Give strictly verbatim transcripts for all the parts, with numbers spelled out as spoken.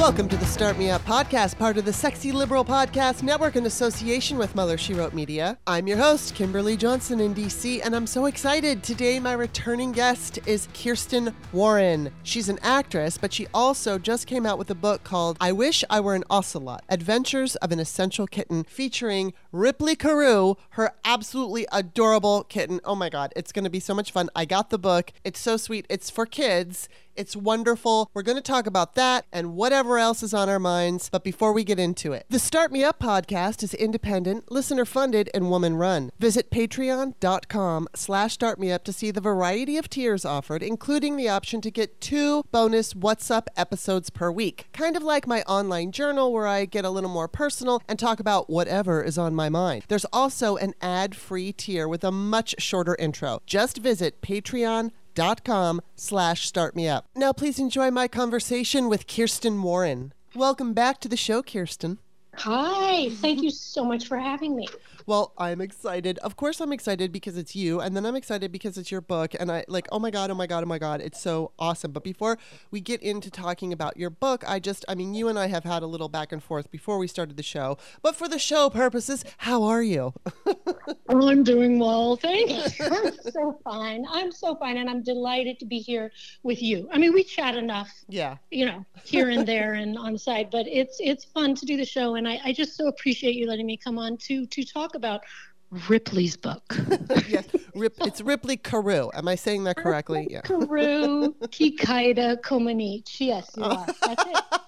Welcome to the Start Me Up podcast, part of the Sexy Liberal Podcast Network in association with Mother She Wrote Media. I'm your host, Kimberly Johnson in D C, and I'm so excited. Today, my returning guest is Kirsten Warren. She's an actress, but she also just came out with a book called I Wish I Were an Ocelot, Adventures of an Essential Kitten, featuring Ripley Carew, her absolutely adorable kitten. Oh my God, it's going to be so much fun. I got the book. It's so sweet. It's for kids. It's wonderful. We're going to talk about that and whatever else is on our minds. But before we get into it, the Start Me Up podcast is independent, listener funded, and woman run. Visit patreon.com slash startmeup to see the variety of tiers offered, including the option to get two bonus What's Up episodes per week. Kind of like my online journal where I get a little more personal and talk about whatever is on my mind. There's also an ad-free tier with a much shorter intro. Just visit patreon.com dot com slash start me up. Now please enjoy my conversation with Kirsten Warren. Welcome back to the show, Kirsten. Hi, thank you so much for having me. Well, I'm excited. Of course I'm excited because it's you, and then I'm excited because it's your book, and I like, oh my God, oh my God, oh my God, it's so awesome. But before we get into talking about your book, I just, I mean, you and I have had a little back and forth before we started the show, but for the show purposes, how are you? Oh, I'm doing well, thanks. I'm so fine. I'm so fine, and I'm delighted to be here with you. I mean, we chat enough, yeah, you know, here and there and on the side, but it's it's fun to do the show, and I, I just so appreciate you letting me come on to to talk about Ripley's book. Yes, Rip, it's Ripley Carew. Am I saying that correctly? Yeah. Carew, Kikaida, Comaneci. Yes, you are. That's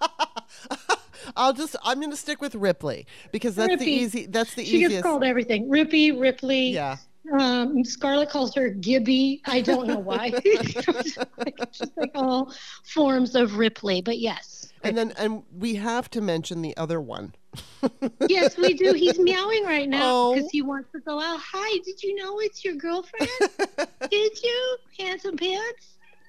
it. I'll just, I'm going to stick with Ripley because that's Rippy. the easy, that's the she easiest. She gets called everything. Rippy, Ripley. Yeah. Um, Scarlett calls her Gibby. I don't know why. It's just like all forms of Ripley, but yes. And then, and we have to mention the other one. Yes, we do. He's meowing right now because oh. he wants to go out. Hi, did you know it's your girlfriend? Did you? Handsome pants?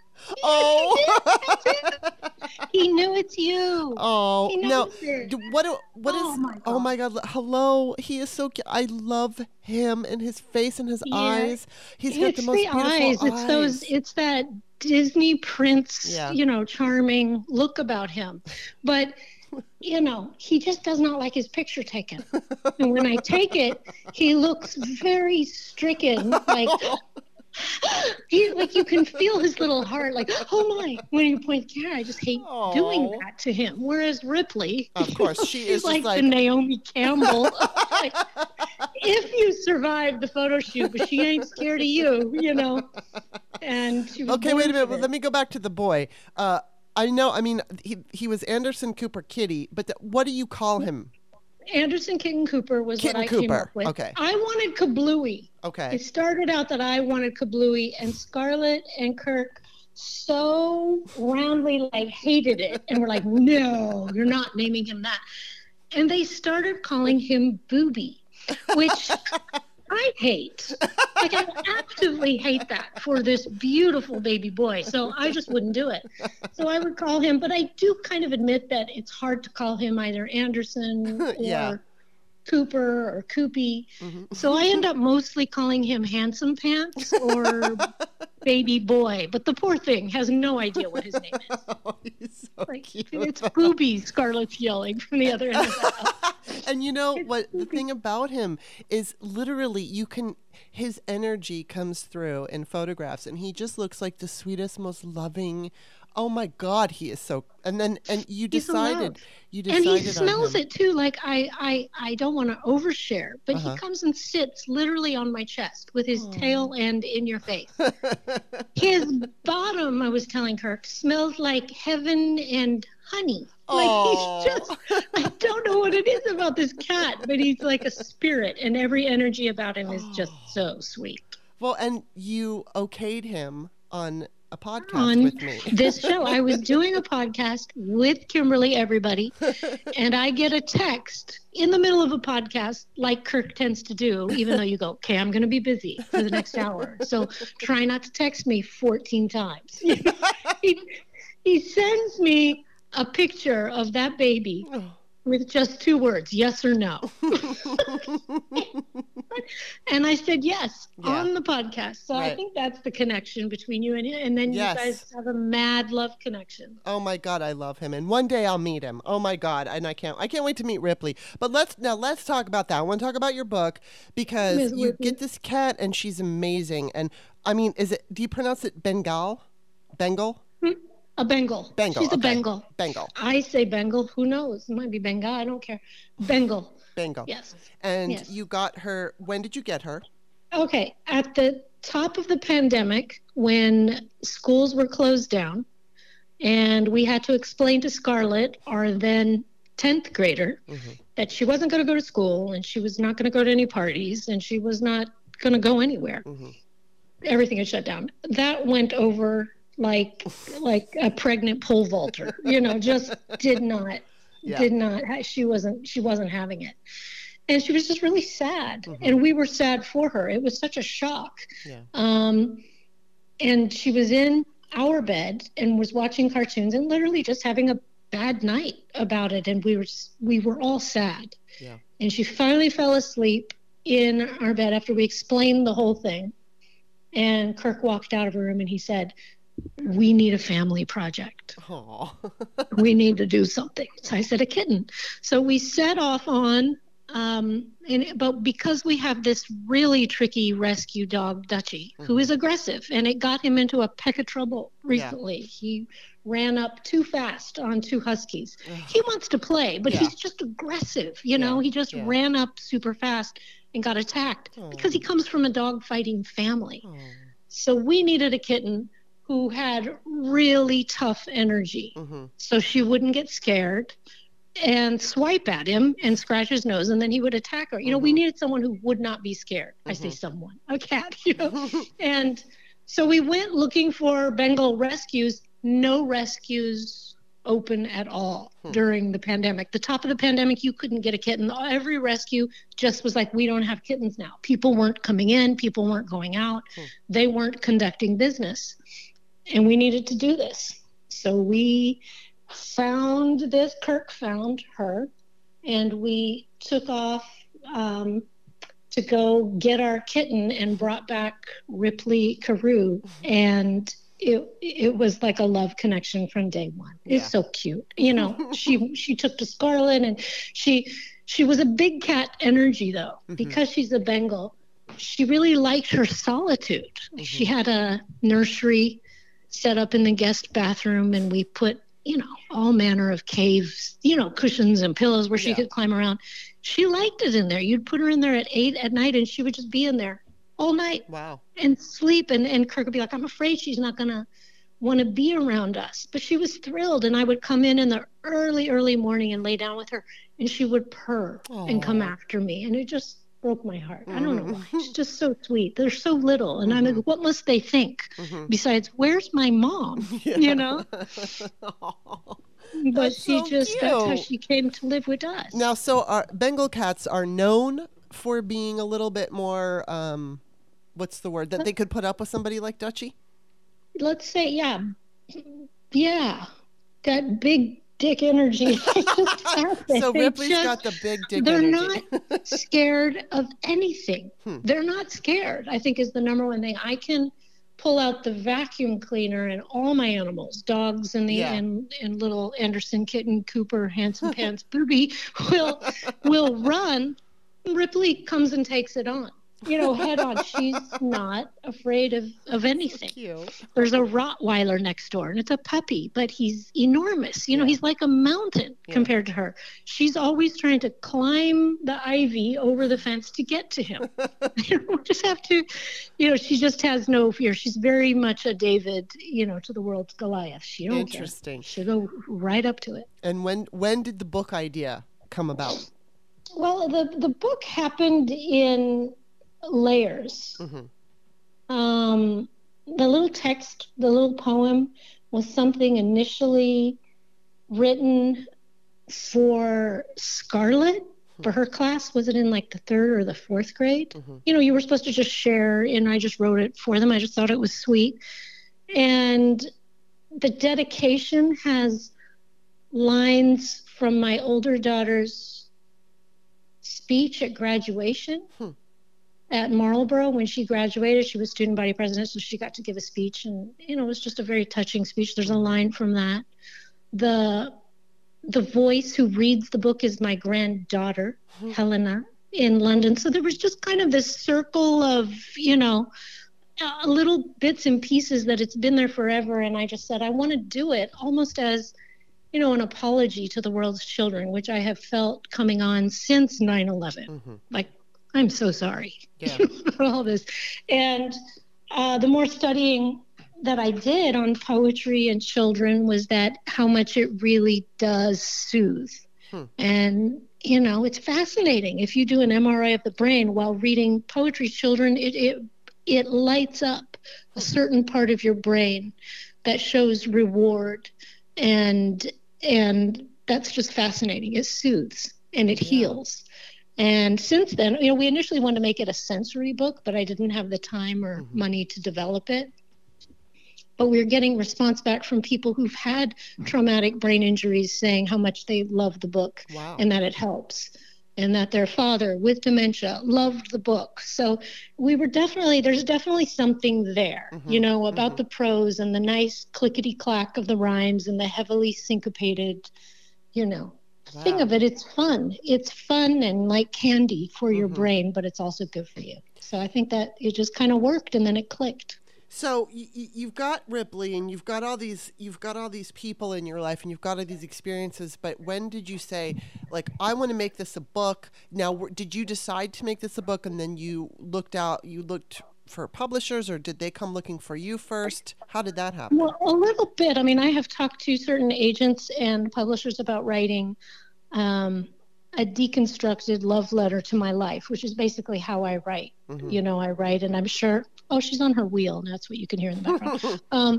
Oh, he knew it's you. Oh, he no. It. What, what is, oh my God. oh my God. Hello. He is so cute. I love him and his face and his yeah. eyes. He's got it's the most the beautiful eyes. eyes. It's those, it's that Disney prince, yeah. you know, charming look about him. But, you know, he just does not like his picture taken. And when I take it, he looks very stricken, like... He, like you can feel his little heart like, oh my, when you point the camera. I just hate Aww. doing that to him. Whereas Ripley, of course, she she's is like, like the Naomi Campbell. Like, if you survive the photo shoot, but she ain't scared of you, you know. And she was okay, wait a minute. Well, let me go back to the boy. Uh, I know. I mean, he he was Anderson Cooper Kitty, but th- what do you call him? Anderson Kitten Cooper was Kitten what I Cooper. came up with. Okay. I wanted Kablooey. Okay. It started out that I wanted Kablooey, and Scarlett and Kirk so roundly like hated it and were like, no, you're not naming him that. And they started calling him Booby, which I hate. Like I actively hate that for this beautiful baby boy. So I just wouldn't do it. So I would call him, but I do kind of admit that it's hard to call him either Anderson or yeah. Cooper or Coopy. Mm-hmm. So I end up mostly calling him Handsome Pants or Baby Boy. But the poor thing has no idea what his name is. Oh, he's so like, cute. It's Booby, Scarlett's yelling from the other end of the house. And you know It's what? Booby. The thing about him is literally you can, his energy comes through in photographs and he just looks like the sweetest, most loving. Oh my God, he is so. And then, and you He's decided, allowed. you decided And he smells on him. it too. Like I, I, I don't want to overshare, but Uh-huh. he comes and sits literally on my chest with his Aww. tail end in your face. His bottom, I was telling Kirk, smells like heaven and honey. Like Aww. he's just, I don't know what it is about this cat, but he's like a spirit, and every energy about him is just so sweet. Well, and you okayed him on a podcast on with me. This show. I was doing a podcast with Kimberly, everybody, and I get a text in the middle of a podcast, like Kirk tends to do, even though you go, okay, I'm going to be busy for the next hour. So try not to text me fourteen times. he, he sends me a picture of that baby with just two words, yes or no. But And I said, yes, Yeah. on the podcast. So Right. I think that's the connection between you and And then Yes. you guys have a mad love connection. Oh my God, I love him. And one day I'll meet him. Oh my God. And I can't I can't wait to meet Ripley. But let's now let's talk about that. I want to talk about your book because Miss you Ripley. get this cat and she's amazing. And I mean, is it do you pronounce it Bengal? Bengal? A Bengal. Bengal. She's a okay. Bengal. Bengal. I say Bengal. Who knows? It might be Bengal. I don't care. Bengal. Bengal. Yes. And Yes. you got her when did you get her? Okay. At the top of the pandemic, when schools were closed down, and we had to explain to Scarlett, our then tenth grader, Mm-hmm. that she wasn't going to go to school and she was not going to go to any parties and she was not going to go anywhere. Mm-hmm. Everything had shut down. That went over like like a pregnant pole vaulter. You know, just did not Yeah. did not. She wasn't she wasn't having it, and she was just really sad. Mm-hmm. And we were sad for her. It was such a shock. Yeah. Um, and she was in our bed and was watching cartoons and literally just having a bad night about it. And we were we were all sad. Yeah. And she finally fell asleep in our bed after we explained the whole thing. And Kirk walked out of her room and he said, "We need a family project. Aw. We need to do something." So I said, "A kitten." So we set off on, um, and but because we have this really tricky rescue dog, Dutchie, Mm-hmm. who is aggressive, and it got him into a peck of trouble recently. Yeah. He ran up too fast on two huskies. He wants to play, but Yeah. he's just aggressive. You know, Yeah. he just Yeah. ran up super fast and got attacked Aw. because he comes from a dog fighting family. Oh. So we needed a kitten who had really tough energy, Mm-hmm. so she wouldn't get scared and swipe at him and scratch his nose, and then he would attack her. You know, Mm-hmm. we needed someone who would not be scared. I say Mhm. someone, a cat, you know. And so we went looking for Bengal rescues. No rescues open at all Hmm. during the pandemic. The top of the pandemic, you couldn't get a kitten. Every rescue just was like, we don't have kittens now. People weren't coming in. People weren't going out. Hmm. They weren't conducting business. And we needed to do this. So we found this, Kirk found her, and we took off um, to go get our kitten and brought back Ripley Carew. And it it was like a love connection from day one. It's Yeah. so cute. You know, she she took to Scarlett, and she she was a big cat energy though, Mhm. because she's a Bengal. She really liked her solitude. She had a nursery set up in the guest bathroom, and we put, you know, all manner of caves, you know, cushions and pillows where she Yeah. could climb around. She liked it in there. You'd put her in there at eight at night and she would just be in there all night Wow. and sleep. And, and Kirk would be like, "I'm afraid she's not going to want to be around us." But she was thrilled. And I would come in in the early, early morning and lay down with her, and she would purr and come Aw. after me. And it just broke my heart. I don't know why. Mhm. It's just so sweet. They're so little. And I'm Mhm. like, what must they think? Mhm. Besides, where's my mom? Yeah. You know? Aw. But That's she so just, that's how cute. she came to live with us. Now, so our Bengal cats are known for being a little bit more, um, what's the word, that they could put up with somebody like Dutchie? Let's say, yeah. Yeah. That big dick energy. They just have it. So They Ripley's just- got the big dick they're energy. not scared of anything. Hmm. They're not scared, I think, is the number one thing. I can pull out the vacuum cleaner and all my animals, dogs and the Yeah. and, and little Anderson kitten, Cooper, Handsome Pants, Booby, will will run. Ripley comes and takes it on. You know, head on. She's not afraid of, of anything. Cute. There's a Rottweiler next door, and it's a puppy, but he's enormous. You know, Yeah. he's like a mountain Yeah. compared to her. She's always trying to climb the ivy over the fence to get to him. You know, we just have to, you know, she just has no fear. She's very much a David, you know, to the world's Goliath. She don't care. Interesting. She'll go right up to it. And when when did the book idea come about? Well, the, the book happened in layers. Mm-hmm. Um, the little text, the little poem was something initially written for Scarlett, for her class. Was it in like the third or the fourth grade? Mm-hmm. You know, you were supposed to just share, and I just wrote it for them. I just thought it was sweet. And the dedication has lines from my older daughter's speech at graduation. Hmm. at Marlboro when she graduated. She was student body president, so she got to give a speech, and you know, it was just a very touching speech. There's a line from that. The the voice who reads the book is my granddaughter, mm-hmm. Helena, in London. So there was just kind of this circle of, you know, uh, little bits and pieces that it's been there forever. And I just said, I want to do it almost as, you know, an apology to the world's children, which I have felt coming on since nine eleven. Mm-hmm. Like, I'm so sorry yeah. for all this. And uh, the more studying that I did on poetry and children was that how much it really does soothe. Hmm. And, you know, it's fascinating. If you do an M R I of the brain while reading poetry, children, it it, it lights up a certain part of your brain that shows reward. And and that's just fascinating. It soothes and it yeah. heals. And since then, you know, we initially wanted to make it a sensory book, but I didn't have the time or mm-hmm. money to develop it. But we're getting response back from people who've had traumatic brain injuries saying how much they love the book wow. and that it helps, and that their father with dementia loved the book. So we were definitely, there's definitely something there, mm-hmm. you know, about mm-hmm. the prose and the nice clickety clack of the rhymes and the heavily syncopated, you know, wow. thing of it. It's fun. It's fun and like candy for mm-hmm. your brain, but it's also good for you. So I think that it just kind of worked and then it clicked. So y- you've got Ripley, and you've got all these, you've got all these people in your life, and you've got all these experiences. But when did you say, like, I want to make this a book? Now, w- did you decide to make this a book, and then you looked out, you looked for publishers, or did they come looking for you first? How did that happen? Well, a little bit. I mean, I have talked to certain agents and publishers about writing um, a deconstructed love letter to my life, which is basically how I write. Mm-hmm. You know, I write, and I'm sure. Oh, she's on her wheel, and that's what you can hear in the background. um,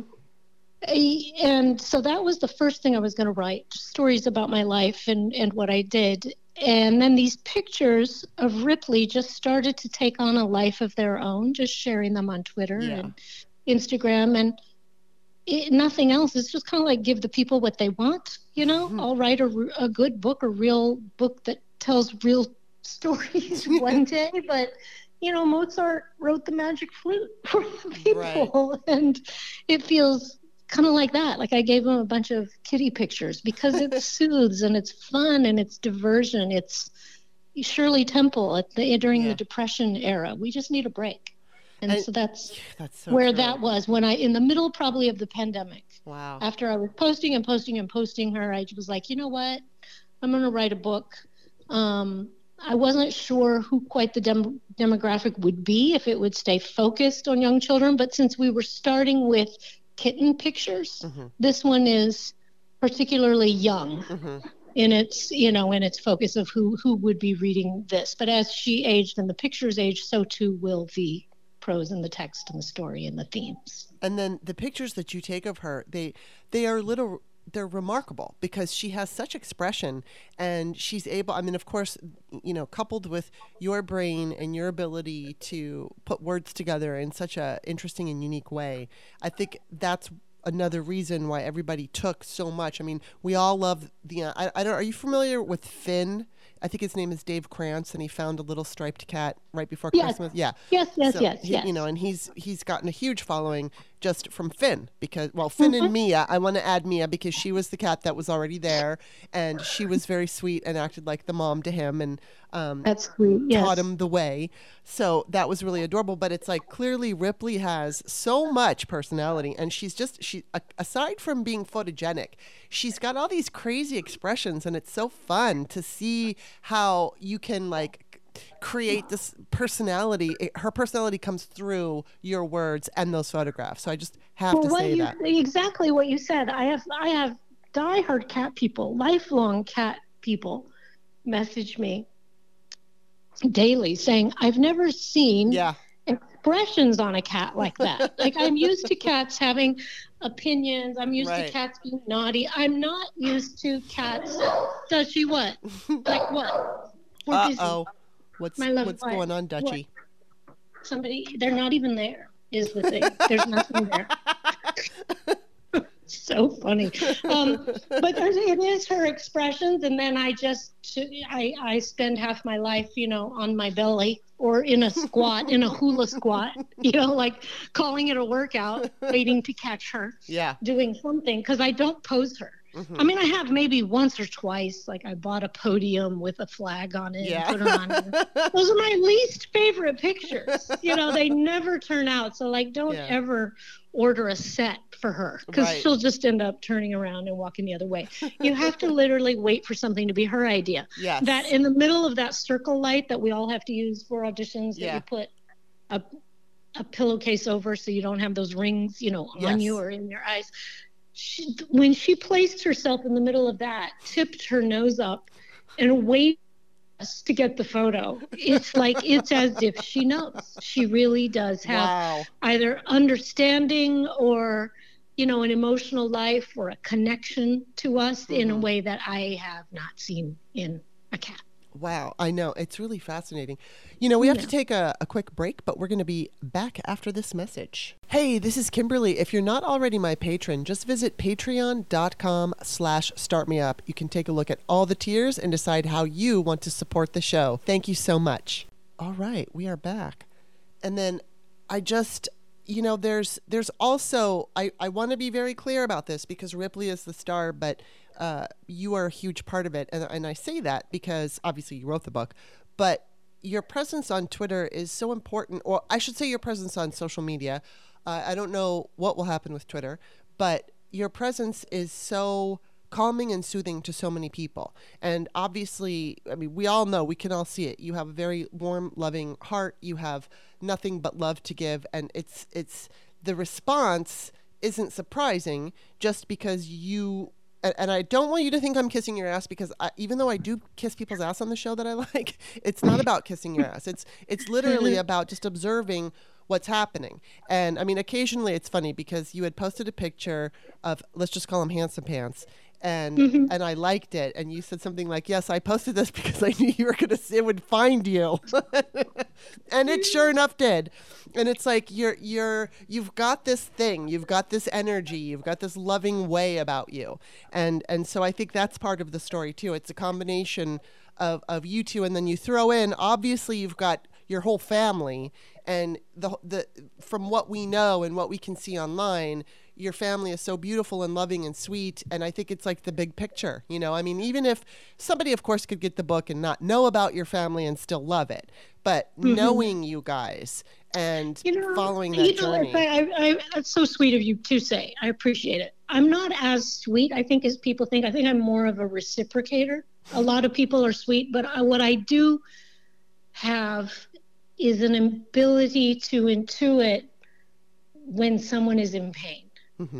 and so that was the first thing I was going to write, stories about my life and, and what I did. And then these pictures of Ripley just started to take on a life of their own, just sharing them on Twitter yeah. and Instagram. And it, nothing else. It's just kind of like give the people what they want, you know? Mm-hmm. I'll write a, a good book, a real book that tells real stories one day, but... You know, Mozart wrote the magic flute for the people, right. and it feels kind of like that. Like I gave him a bunch of kitty pictures because it soothes and it's fun and it's diversion. It's Shirley Temple at the during yeah. the Depression era. We just need a break, and, and so that's that's so where true. That was when I in the middle probably of the pandemic. Wow. After I was posting and posting and posting her, I was like, you know what, I'm going to write a book. Um, I wasn't sure who quite the dem- demographic would be, if it would stay focused on young children. But since we were starting with kitten pictures, mm-hmm. this one is particularly young mm-hmm. in its, you know, in its focus of who, who would be reading this. But as she aged and the pictures aged, so too will the prose and the text and the story and the themes. And then the pictures that you take of her, they they are little... they're remarkable because she has such expression and she's able, I mean, of course, you know, coupled with your brain and your ability to put words together in such a interesting and unique way. I think that's another reason why everybody took so much. I mean, we all love the, uh, I, I don't, are you familiar with Finn? I think his name is Dave Krantz, and he found a little striped cat right before yes. Christmas. Yeah. Yes, yes, so yes, he, yes. You know, and he's he's gotten a huge following just from Finn because, well, Finn mm-hmm. and Mia. I want to add Mia because she was the cat that was already there, and she was very sweet and acted like the mom to him, and um, that's sweet. Yes. taught him the way. So that was really adorable. But it's like clearly Ripley has so much personality, and she's just she aside from being photogenic, she's got all these crazy expressions, and it's so fun to see how you can like create this personality. It, her personality comes through your words and those photographs. So I just have well, to what say you, that. Exactly what you said. I have I have diehard cat people, lifelong cat people message me daily saying, I've never seen yeah. expressions on a cat like that. Like I'm used to cats having opinions. I'm used right. to cats being naughty. I'm not used to cats. Does she what? Like what? Uh oh. What's what's wife. going on, Dutchie? What? Somebody, they're not even there, is the thing. There's nothing there. So funny. Um, but there's, it is her expressions. And then I just, I, I spend half my life, you know, on my belly or in a squat, in a hula squat, you know, like calling it a workout, waiting to catch her yeah. doing something. Cause I don't pose her. Mm-hmm. I mean, I have maybe once or twice, like I bought a podium with a flag on it yeah. and put her on it. Those are my least favorite pictures. You know, they never turn out. So like, don't yeah. ever order a set for her because right. she'll just end up turning around and walking the other way. You have to literally wait for something to be her idea. Yes. That in the middle of that circle light that we all have to use for auditions, yeah. that you put a, a pillowcase over so you don't have those rings, you know, yes. on you or in your eyes. She, when she placed herself in the middle of that, tipped her nose up and waited us to get the photo, it's like, it's as if she knows. She really does have wow. either understanding or, you know, an emotional life or a connection to us mm-hmm. in a way that I have not seen in a cat. Wow, I know. It's really fascinating. You know, we have yeah. to take a, a quick break, but we're going to be back after this message. Hey, this is Kimberly. If you're not already my patron, just visit patreon.com slash startmeup. You can take a look at all the tiers and decide how you want to support the show. Thank you so much. All right, we are back. And then I just... You know, there's there's also, I, I want to be very clear about this because Ripley is the star, but uh, you are a huge part of it. And, and I say that because obviously you wrote the book, but your presence on Twitter is so important, or I should say your presence on social media. Uh, I don't know what will happen with Twitter, but your presence is so calming and soothing to so many people. And obviously, I mean, we all know, we can all see it. You have a very warm, loving heart. You have nothing but love to give. And it's, it's, the response isn't surprising just because you, and, and I don't want you to think I'm kissing your ass because I, even though I do kiss people's ass on the show that I like, it's not about kissing your ass. It's, it's literally about just observing what's happening. And I mean, occasionally it's funny because you had posted a picture of, let's just call him Handsome Pants. And mm-hmm. and I liked it. And you said something like, yes, I posted this because I knew you were going to, it would find you. And it sure enough did. And it's like, you're, you're, you've got this thing, you've got this energy, you've got this loving way about you. And, and so I think that's part of the story too. It's a combination of, of you two. And then you throw in, obviously you've got your whole family, and the, the, from what we know and what we can see online, your family is so beautiful and loving and sweet. And I think it's like the big picture, you know, I mean, even if somebody, of course, could get the book and not know about your family and still love it, but mm-hmm. knowing you guys and you know, following that you know, journey. I, I, that's so sweet of you to say. I appreciate it. I'm not as sweet, I think, as people think. I think I'm more of a reciprocator. A lot of people are sweet, but I, what I do have is an ability to intuit when someone is in pain. Mm-hmm.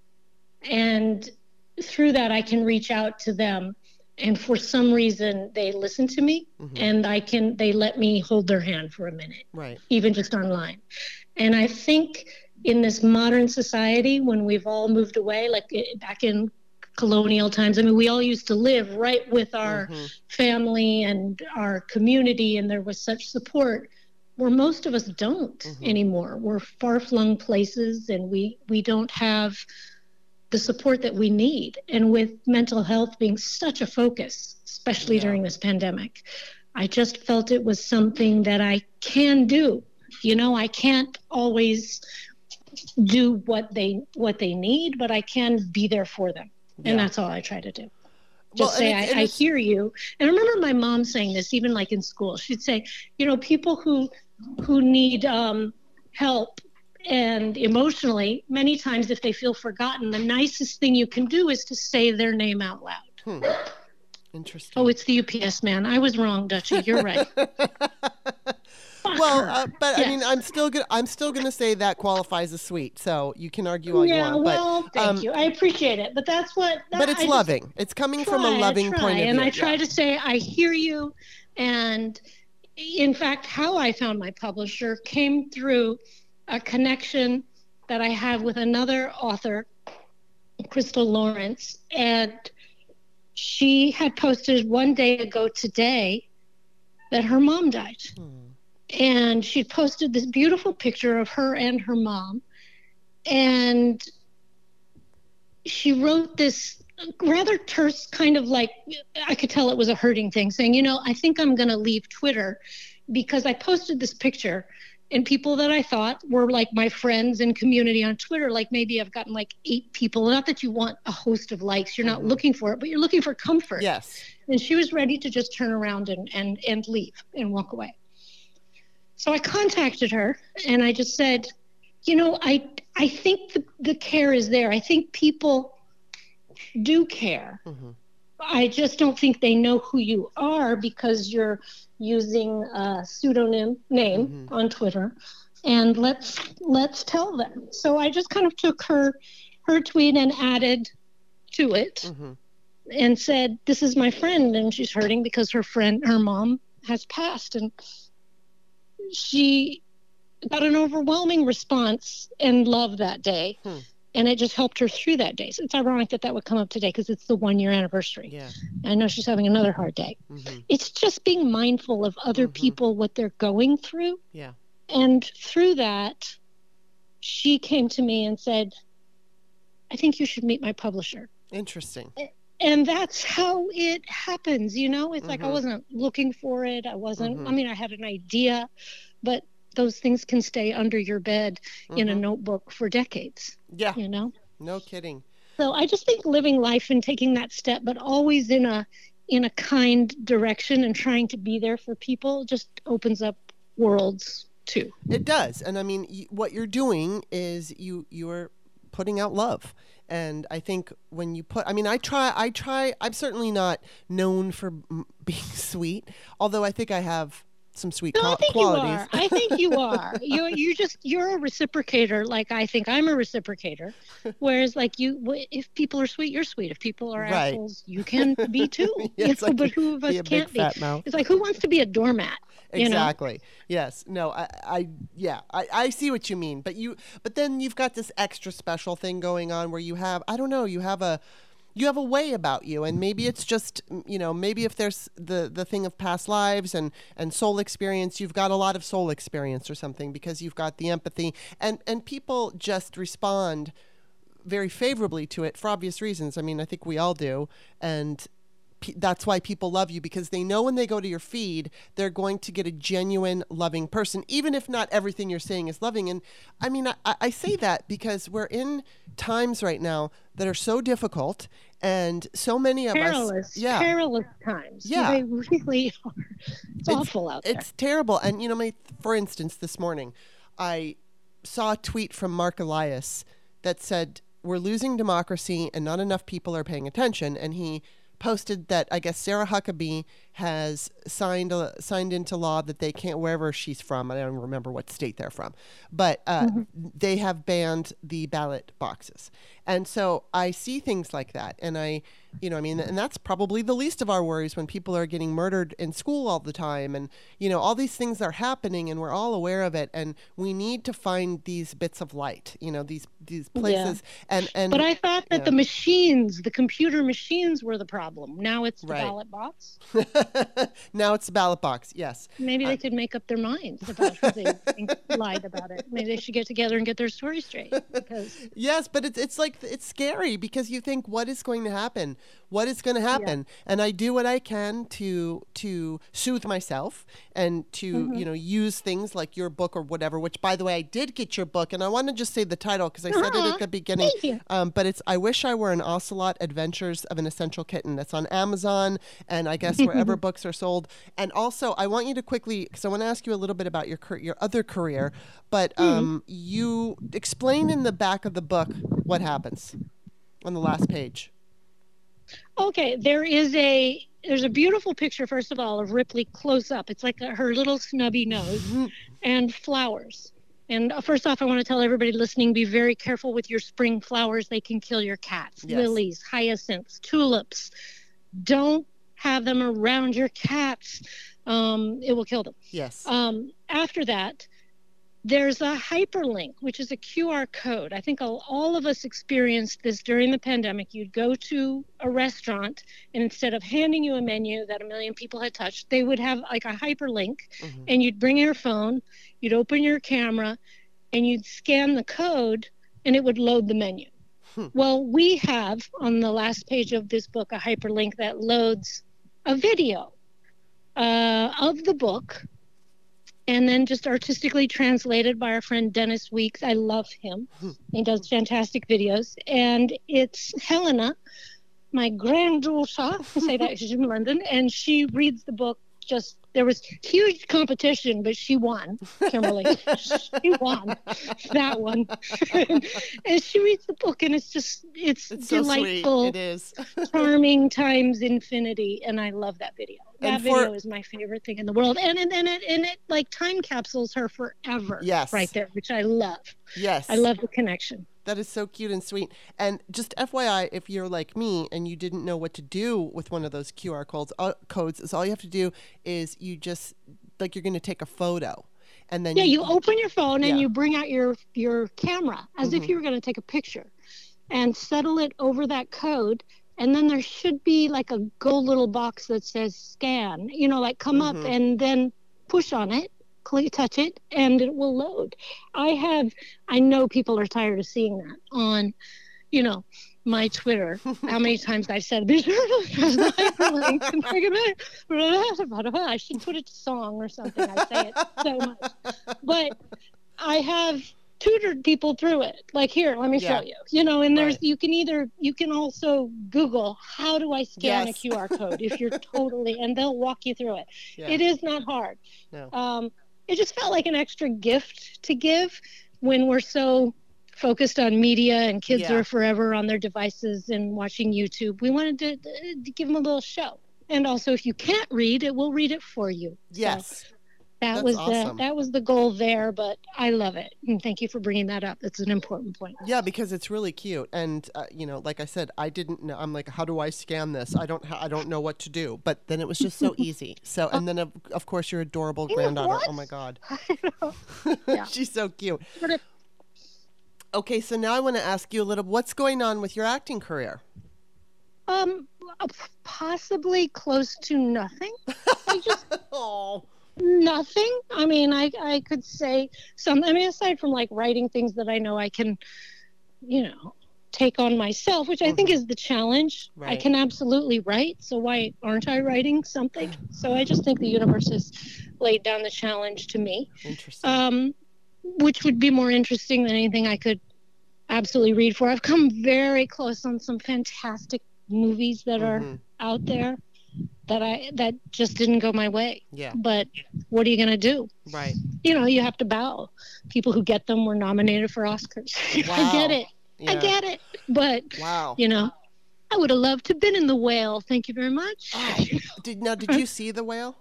And through that, I can reach out to them. And for some reason, they listen to me mm-hmm. and I can, they let me hold their hand for a minute, right? Even just online. And I think in this modern society, when we've all moved away, like back in colonial times, I mean, we all used to live right with our mm-hmm. family and our community, and there was such support. Where most of us don't mm-hmm. anymore. We're far-flung places, and we, we don't have the support that we need. And with mental health being such a focus, especially yeah. during this pandemic, I just felt it was something that I can do. You know, I can't always do what they what they need, but I can be there for them. Yeah. And that's all I try to do. Just well, say, I, I hear you. And I remember my mom saying this, even like in school. She'd say, you know, people who who need um, help and emotionally, many times if they feel forgotten, the nicest thing you can do is to say their name out loud. Hmm. Interesting. Oh, it's the U P S man. I was wrong, Dutchie. You're right. Well, uh, but yes. I mean, I'm still gonna I'm still gonna say that qualifies as sweet. So you can argue all yeah, you want. well, but, thank um, you. I appreciate it. But that's what. That, but it's I loving. It's coming try, from a loving try, point of view. And I try yeah. to say, I hear you. And in fact, how I found my publisher came through a connection that I have with another author, Crystal Lawrence, and she had posted one day ago today that her mom died. Hmm. And she posted this beautiful picture of her and her mom. And she wrote this rather terse kind of like, I could tell it was a hurting thing, saying, you know, I think I'm going to leave Twitter because I posted this picture and people that I thought were like my friends and community on Twitter, like maybe I've gotten like eight people. Not that you want a host of likes, you're not mm-hmm. looking for it, but you're looking for comfort. Yes. And she was ready to just turn around and, and, and leave and walk away. So I contacted her and I just said, you know, I, I think the, the care is there. I think people do care. Mm-hmm. I just don't think they know who you are because you're using a pseudonym name mm-hmm. on Twitter, and let's let's tell them. So I just kind of took her her tweet and added to it mm-hmm. and said, this is my friend and she's hurting because her friend, her mom has passed. And she got an overwhelming response and love that day. Hmm. And it just helped her through that day. So it's ironic that that would come up today because it's the one year anniversary. Yeah. I know she's having another hard day. Mm-hmm. It's just being mindful of other mm-hmm. people, what they're going through. Yeah. And through that, she came to me and said, I think you should meet my publisher. Interesting. And that's how it happens. You know, it's mm-hmm. like I wasn't looking for it. I wasn't, mm-hmm. I mean, I had an idea, but those things can stay under your bed mm-hmm. in a notebook for decades. Yeah. You know? No kidding. So I just think living life and taking that step, but always in a in a kind direction and trying to be there for people just opens up worlds too. It does. And I mean, y- what you're doing is you you're putting out love. And I think when you put, I mean, I try, I try, I'm certainly not known for m- being sweet, although I think I have some sweet no, co- I think qualities. You are. I think you are. You you just you're a reciprocator. Like I think I'm a reciprocator. Whereas like you, if people are sweet, you're sweet. If people are right. assholes, you can be too. Yeah, you know, like but who of us be can't be? Mouth. It's like who wants to be a doormat? Exactly. You know? Yes. No. I. I yeah. I, I see what you mean. But you. But then you've got this extra special thing going on where you have. I don't know. You have a. You have a way about you, and maybe it's just, you know, maybe if there's the, the thing of past lives and, and soul experience, you've got a lot of soul experience or something because you've got the empathy, and, and people just respond very favorably to it for obvious reasons. I mean, I think we all do, and p- that's why people love you, because they know when they go to your feed, they're going to get a genuine, loving person, even if not everything you're saying is loving. And I mean, I, I say that because we're in times right now that are so difficult, and so many of perilous, us, yeah, perilous times. Yeah, they really are. It's, it's awful out there. It's terrible. And you know, my, for instance, this morning, I saw a tweet from Mark Elias that said, "We're losing democracy, and not enough people are paying attention." And he posted that I guess Sarah Huckabee has signed uh, signed into law that they can't, wherever she's from, I don't remember what state they're from, but uh, mm-hmm. they have banned the ballot boxes. And so I see things like that, and I, you know, I mean, and that's probably the least of our worries when people are getting murdered in school all the time, and you know, all these things are happening, and we're all aware of it, and we need to find these bits of light, you know, these these places. Yeah. And and but I thought that yeah. the machines, the computer machines, were the problem. Now it's the right. ballot box. Now it's the ballot box. Yes. Maybe they uh, could make up their minds about who they think lied about it. Maybe they should get together and get their story straight. Because yes, but it's it's like it's scary because you think, what is going to happen? What is going to happen? Yeah. And I do what I can to to soothe myself and to mm-hmm. you know, use things like your book or whatever. Which, by the way, I did get your book, and I want to just say the title because I uh-huh. said it at the beginning. Thank you. Um, but it's "I Wish I Were an Ocelot: Adventures of an Essential Kitten." That's on Amazon and I guess wherever books are sold. And also, I want you to quickly, because I want to ask you a little bit about your your other career, but um, mm. you explain in the back of the book what happens on the last page. Okay, there is a there's a beautiful picture, first of all, of Ripley close up. It's like a, her little snubby nose and flowers. And first off, I want to tell everybody listening, be very careful with your spring flowers. They can kill your cats. Yes. Lilies, hyacinths, tulips. Don't have them around your cats. Um, it will kill them. Yes. Um, after that, there's a hyperlink, which is a Q R code. I think all, all of us experienced this during the pandemic. You'd go to a restaurant, and instead of handing you a menu that a million people had touched, they would have like a hyperlink, mm-hmm. and you'd bring your phone, you'd open your camera, and you'd scan the code, and it would load the menu. Hmm. Well, we have on the last page of this book a hyperlink that loads a video uh, of the book, and then just artistically translated by our friend Dennis Weeks. I love him. Hmm. He does fantastic videos. And it's Helena, my granddaughter, I say that she's in London, and she reads the book. Just there was huge competition, but she won, Kimberly. She won that one. And she reads the book, and it's just it's, it's delightful. So sweet. It is. Charming times infinity, and I love that video. That for, video is my favorite thing in the world, and and, and it and it like time capsules her forever. Yes, right there, which I love. Yes, I love the connection. That is so cute and sweet. And just F Y I, if you're like me and you didn't know what to do with one of those Q R codes, uh, codes, is all you have to do is you just, like you're going to take a photo. And then yeah, you, you open your phone yeah. and you bring out your, your camera as mm-hmm. if you were going to take a picture and settle it over that code. And then there should be like a gold little box that says scan, you know, like come mm-hmm. up and then push on it. Touch it and it will load. I have, I know people are tired of seeing that on, you know, my Twitter. How many times I've said, be sure to press the hyperlink and take it. I should put it to song or something. I say it so much. But I have tutored people through it. Like, here, let me yeah. show you. You know, and there's, right. you can either, you can also Google, how do I scan yes. a Q R code if you're totally, and they'll walk you through it. Yeah. It is not hard. No. Um, It just felt like an extra gift to give when we're so focused on media and kids yeah. are forever on their devices and watching YouTube. We wanted to, to give them a little show. And also, if you can't read, it will read it for you. Yes. So that That's was awesome. the that was the goal there, but I love it. And thank you for bringing that up. It's an important point. Yeah, because it's really cute. And, uh, you know, like I said, I didn't know. I'm like, how do I scan this? I don't ha- I don't know what to do. But then it was just so easy. So, and then, of, of course, your adorable granddaughter. What? Oh, my God. I know. Yeah. She's so cute. But it, okay, so now I want to ask you a little, what's going on with your acting career? Um, possibly close to nothing. I just... oh. Nothing. I mean, I I could say some. I mean, aside from like writing things that I know I can, you know, take on myself, which I mm-hmm. think is the challenge. Right. I can absolutely write, so why aren't I writing something? So I just think the universe has laid down the challenge to me. Interesting. Um, which would be more interesting than anything I could absolutely read for. I've come very close on some fantastic movies that mm-hmm. are out there. that I that just didn't go my way. Yeah. But what are you going to do? Right. You know, you have to bow. People who get them were nominated for Oscars. Wow. I get it. Yeah. I get it. But, wow. you know, I would have loved to have been in The Whale. Thank you very much. Oh. Did, now, did you see The Whale?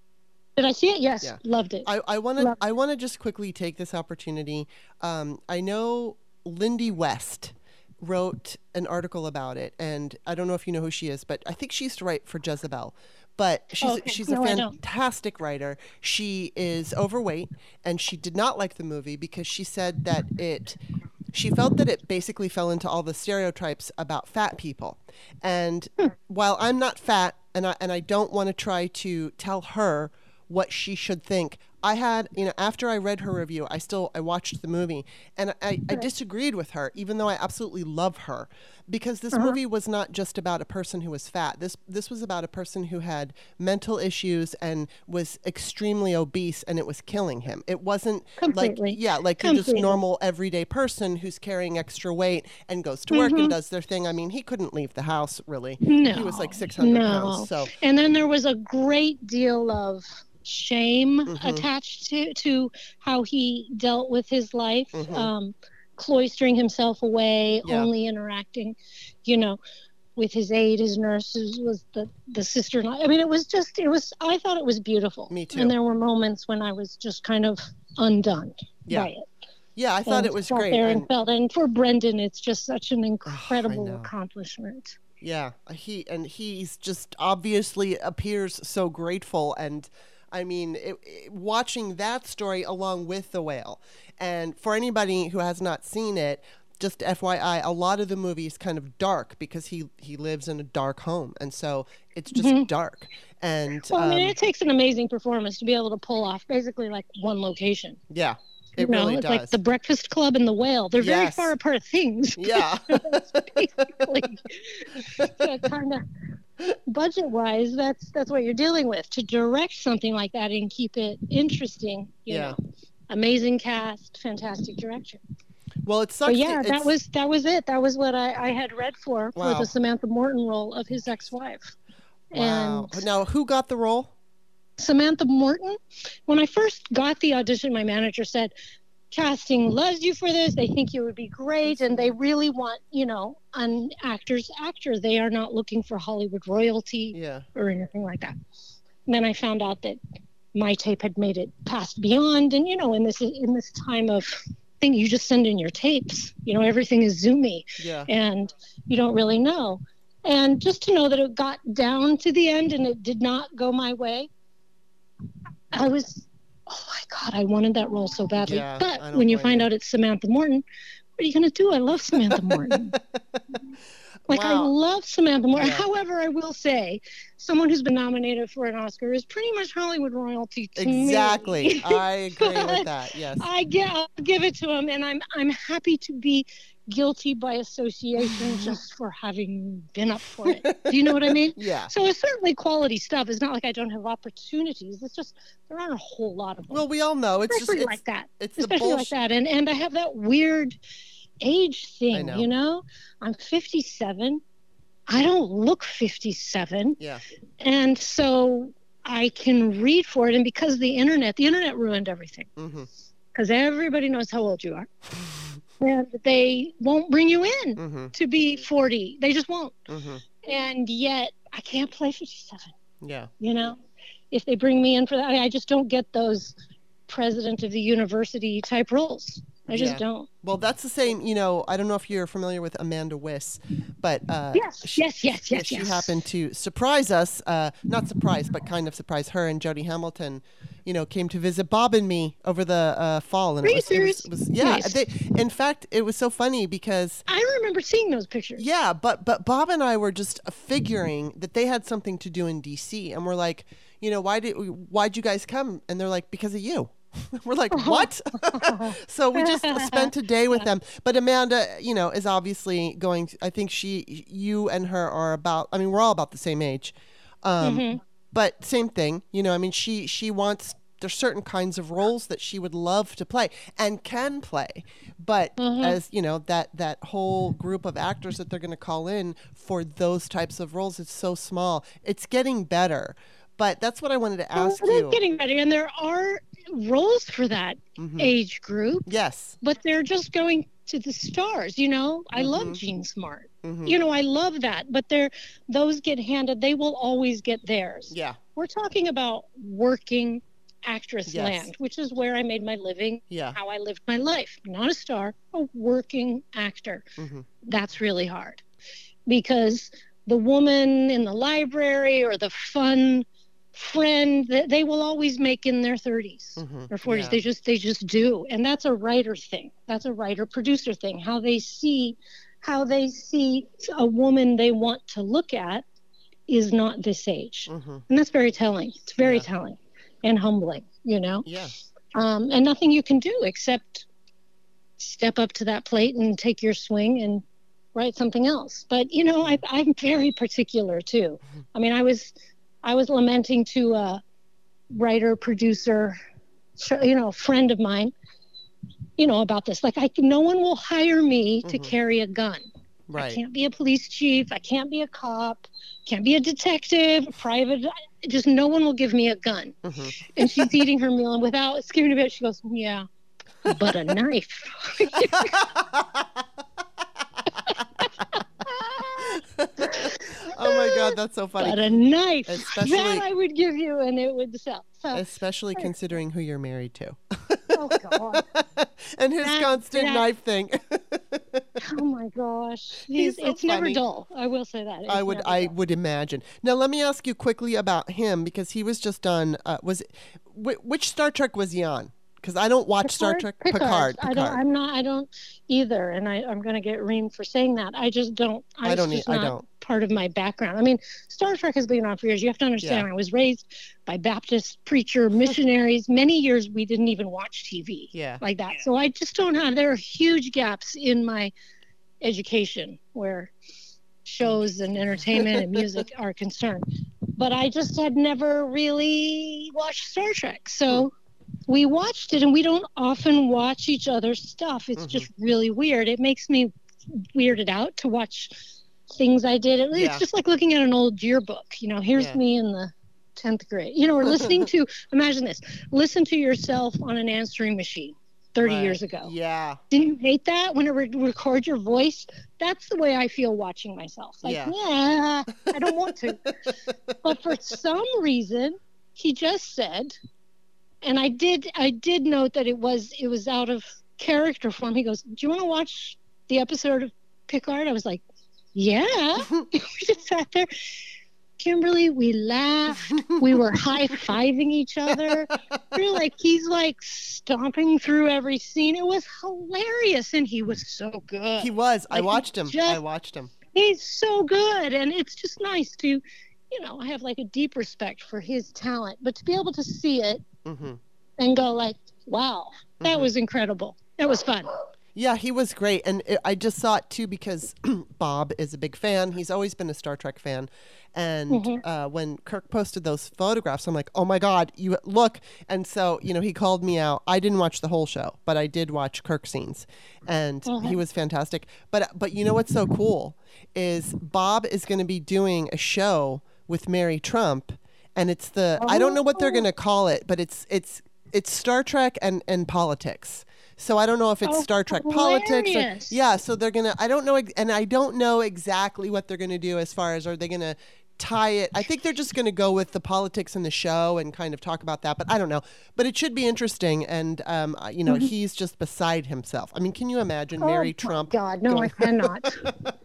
Did I see it? Yes. Yeah. Loved it. I, I want to I want to just quickly take this opportunity. Um, I know Lindy West wrote an article about it, and I don't know if you know who she is, but I think she used to write for Jezebel. But she's okay. she's no, a fantastic writer. She is overweight, and she did not like the movie because she said that it she felt that it basically fell into all the stereotypes about fat people. And hmm. while I'm not fat, and I and I don't want to try to tell her what she should think, I had, you know, after I read her review, I still, I watched the movie, and I, I disagreed with her, even though I absolutely love her, because this uh-huh. movie was not just about a person who was fat. This this was about a person who had mental issues and was extremely obese, and it was killing him. It wasn't Completely. like, yeah, like Completely. you're just normal everyday person who's carrying extra weight and goes to work mm-hmm. and does their thing. I mean, he couldn't leave the house, really. No. He was like six hundred no. pounds. So. And then there was a great deal of shame mm-hmm. attached to, to how he dealt with his life, mm-hmm. um, cloistering himself away, yeah. only interacting, you know, with his aide, his nurses, was the, the sister-in-law. I mean, it was just, it was, I thought it was beautiful. Me too. And there were moments when I was just kind of undone yeah. by it. Yeah, I thought and it was felt great. There and, and, felt, and for Brendan, it's just such an incredible oh, accomplishment. Yeah, he and he's just obviously appears so grateful, and I mean, it, it, watching that story along with The Whale, and for anybody who has not seen it, just F Y I, a lot of the movie is kind of dark because he he lives in a dark home, and so it's just mm-hmm. dark. And well, um, I mean, it takes an amazing performance to be able to pull off basically like one location. Yeah. It you know, really it's does. like The Breakfast Club and The Whale. They're very Yes. far apart things. Yeah. Basically, so kind of budget-wise, that's that's what you're dealing with to direct something like that and keep it interesting. You Yeah. know, amazing cast, fantastic direction. Well, it sucks. But yeah, it's, that was that was it. That was what I, I had read for Wow. for the Samantha Morton role of his ex-wife. Wow. And Now, who got the role? Samantha Morton. When I first got the audition, my manager said, casting loves you for this. They think you would be great, and they really want, you know, an actor's actor. They are not looking for Hollywood royalty Yeah. or anything like that. And then I found out that my tape had made it past beyond, and you know, in this in this time of thing, you just send in your tapes. You know, everything is Zoomy, Yeah. and you don't really know. And just to know that it got down to the end and it did not go my way, I was. Oh my God, I wanted that role so badly. Yeah, I but don't when you blame find you. out it's Samantha Morton, what are you going to do? I love Samantha Morton. Like, I Wow. love Samantha Morton. Yeah. However, I will say, someone who's been nominated for an Oscar is pretty much Hollywood royalty to me. Exactly. I agree with But that. Yes. I get, I'll give it to him, and I'm I'm happy to be guilty by association just for having been up for it. Do you know what I mean? Yeah. So it's certainly quality stuff. It's not like I don't have opportunities. It's just there aren't a whole lot of them. Well, we all know it's Especially just like it's, that. it's the Especially like bullshit. that. And and I have that weird age thing, know. you know? I'm fifty-seven. I don't look fifty-seven. Yeah. And so I can read for it. And because the internet, the internet ruined everything. Mm-hmm. Because everybody knows how old you are. And they won't bring you in Mm-hmm. to be forty. They just won't. Mm-hmm. And yet I can't play fifty-seven, Yeah. you know? If they bring me in for that, I I just don't get those president of the university type roles. I just Yeah. don't. Well, that's the same. You know, I don't know if you're familiar with Amanda Wyss, but uh, Yes, she, yes, yes, yes, she yes. happened to surprise us. Uh, not surprise, but kind of surprise her and Jodie Hamilton. You know, came to visit Bob and me over the uh, fall, and Are it you was, it was, serious? it was yeah. Nice. They, in fact, it was so funny because I remember seeing those pictures. yeah, but but Bob and I were just figuring that they had something to do in D C, and we're like, you know, why did why'd you guys come? And they're like, because of you. We're like, what? So we just spent a day with them. But Amanda, you know, is obviously going, I think she, you and her are about, I mean, we're all about the same age. Um, Mm-hmm. But same thing, you know, I mean, she, she wants, there's certain kinds of roles that she would love to play and can play. But Mm-hmm. as, you know, that, that whole group of actors that they're going to call in for those types of roles, it's so small. It's getting better. But that's what I wanted to ask Well, it is you. getting better, and there are roles for that Mhm. age group, Yes. but they're just going to the stars. You know, I Mhm. love Jean Smart. Mhm. You know, I love that, but they're those get handed. They will always get theirs. Yeah. We're talking about working actress Yes. land, which is where I made my living, Yeah. how I lived my life. Not a star, a working actor. Mhm. That's really hard because the woman in the library or the fun friend that they will always make in their thirties Mhm. or forties. Yeah. They just they just do, and that's a writer thing. That's a writer producer thing. How they see how they see a woman they want to look at is not this age, Mhm. and that's very telling. It's very Yeah. telling and humbling. You know, Yeah. um, and nothing you can do except step up to that plate and take your swing and write something else. But you know, I, I'm very particular too. I mean, I was I was lamenting to a writer producer, you know, friend of mine, you know, about this. Like, I no one will hire me to Mhm. carry a gun. I Right. can't be a police chief. I can't be a cop. Can't be a detective, a private. Just no one will give me a gun. Mhm. And she's eating her meal, and without skipping a bit, she goes, "Yeah, but a knife." Oh my God, that's so funny. But a knife. Especially- that I would give you, and it would sell. So, Especially considering who you're married to. oh God. And his That- constant that- knife thing. Oh my gosh. He's He's, so it's never funny. dull. I will say that. It's I would never I dull. would imagine. Now let me ask you quickly about him because he was just on uh, was wh- which Star Trek was he on? Because I don't watch Star Trek. Picard. Picard. I Picard. don't. I'm not. I don't either. And I, I'm going to get reamed for saying that. I just don't. I, I don't. It's just I not don't. part of my background. I mean, Star Trek has been on for years. You have to understand. Yeah. I was raised by Baptist preacher missionaries. Many years we didn't even watch T V. Yeah. Like that. So I just don't have. There are huge gaps in my education where shows and entertainment and music are concerned. But I just had never really watched Star Trek. So we watched it, and we don't often watch each other's stuff. It's mm-hmm. just really weird. It makes me weirded out to watch things I did. It's yeah. just like looking at an old yearbook. You know, here's yeah. me in the tenth grade. You know, or listening to, imagine this, listen to yourself on an answering machine thirty right. years ago. Yeah. Didn't you hate that when it re- records your voice? That's the way I feel watching myself. Like, yeah, yeah I don't want to. But for some reason, he just said, and I did I did note that it was it was out of character for him. He goes, do you want to watch the episode of Picard? I was like, yeah. We just sat there. Kimberly, we laughed. We were high-fiving each other. We were like, he's like stomping through every scene. It was hilarious, and he was so good. He was. Like, I watched him. Just, I watched him. He's so good, and it's just nice to, you know, I have like a deep respect for his talent, but to be able to see it mm-hmm. and go like, wow, that mm-hmm. was incredible. That was fun. Yeah, he was great. And it, I just saw it, too, because Bob is a big fan. He's always been a Star Trek fan. And mm-hmm. uh, when Kirk posted those photographs, I'm like, oh, my God, you look. And so, you know, he called me out. I didn't watch the whole show, but I did watch Kirk scenes. And mm-hmm. he was fantastic. But, but you know what's so cool is Bob is going to be doing a show with Mary Trump. And it's the, oh. I don't know what they're going to call it, but it's it's it's Star Trek and, and politics. So I don't know if it's oh, Star Trek hilarious. politics. Or, yeah, so they're going to, I don't know, and I don't know exactly what they're going to do as far as, are they going to tie it? I think they're just going to go with the politics in the show and kind of talk about that, but I don't know. But it should be interesting, and, um, you know, mm-hmm. he's just beside himself. I mean, can you imagine oh, Mary Trump? God, no, going... I cannot.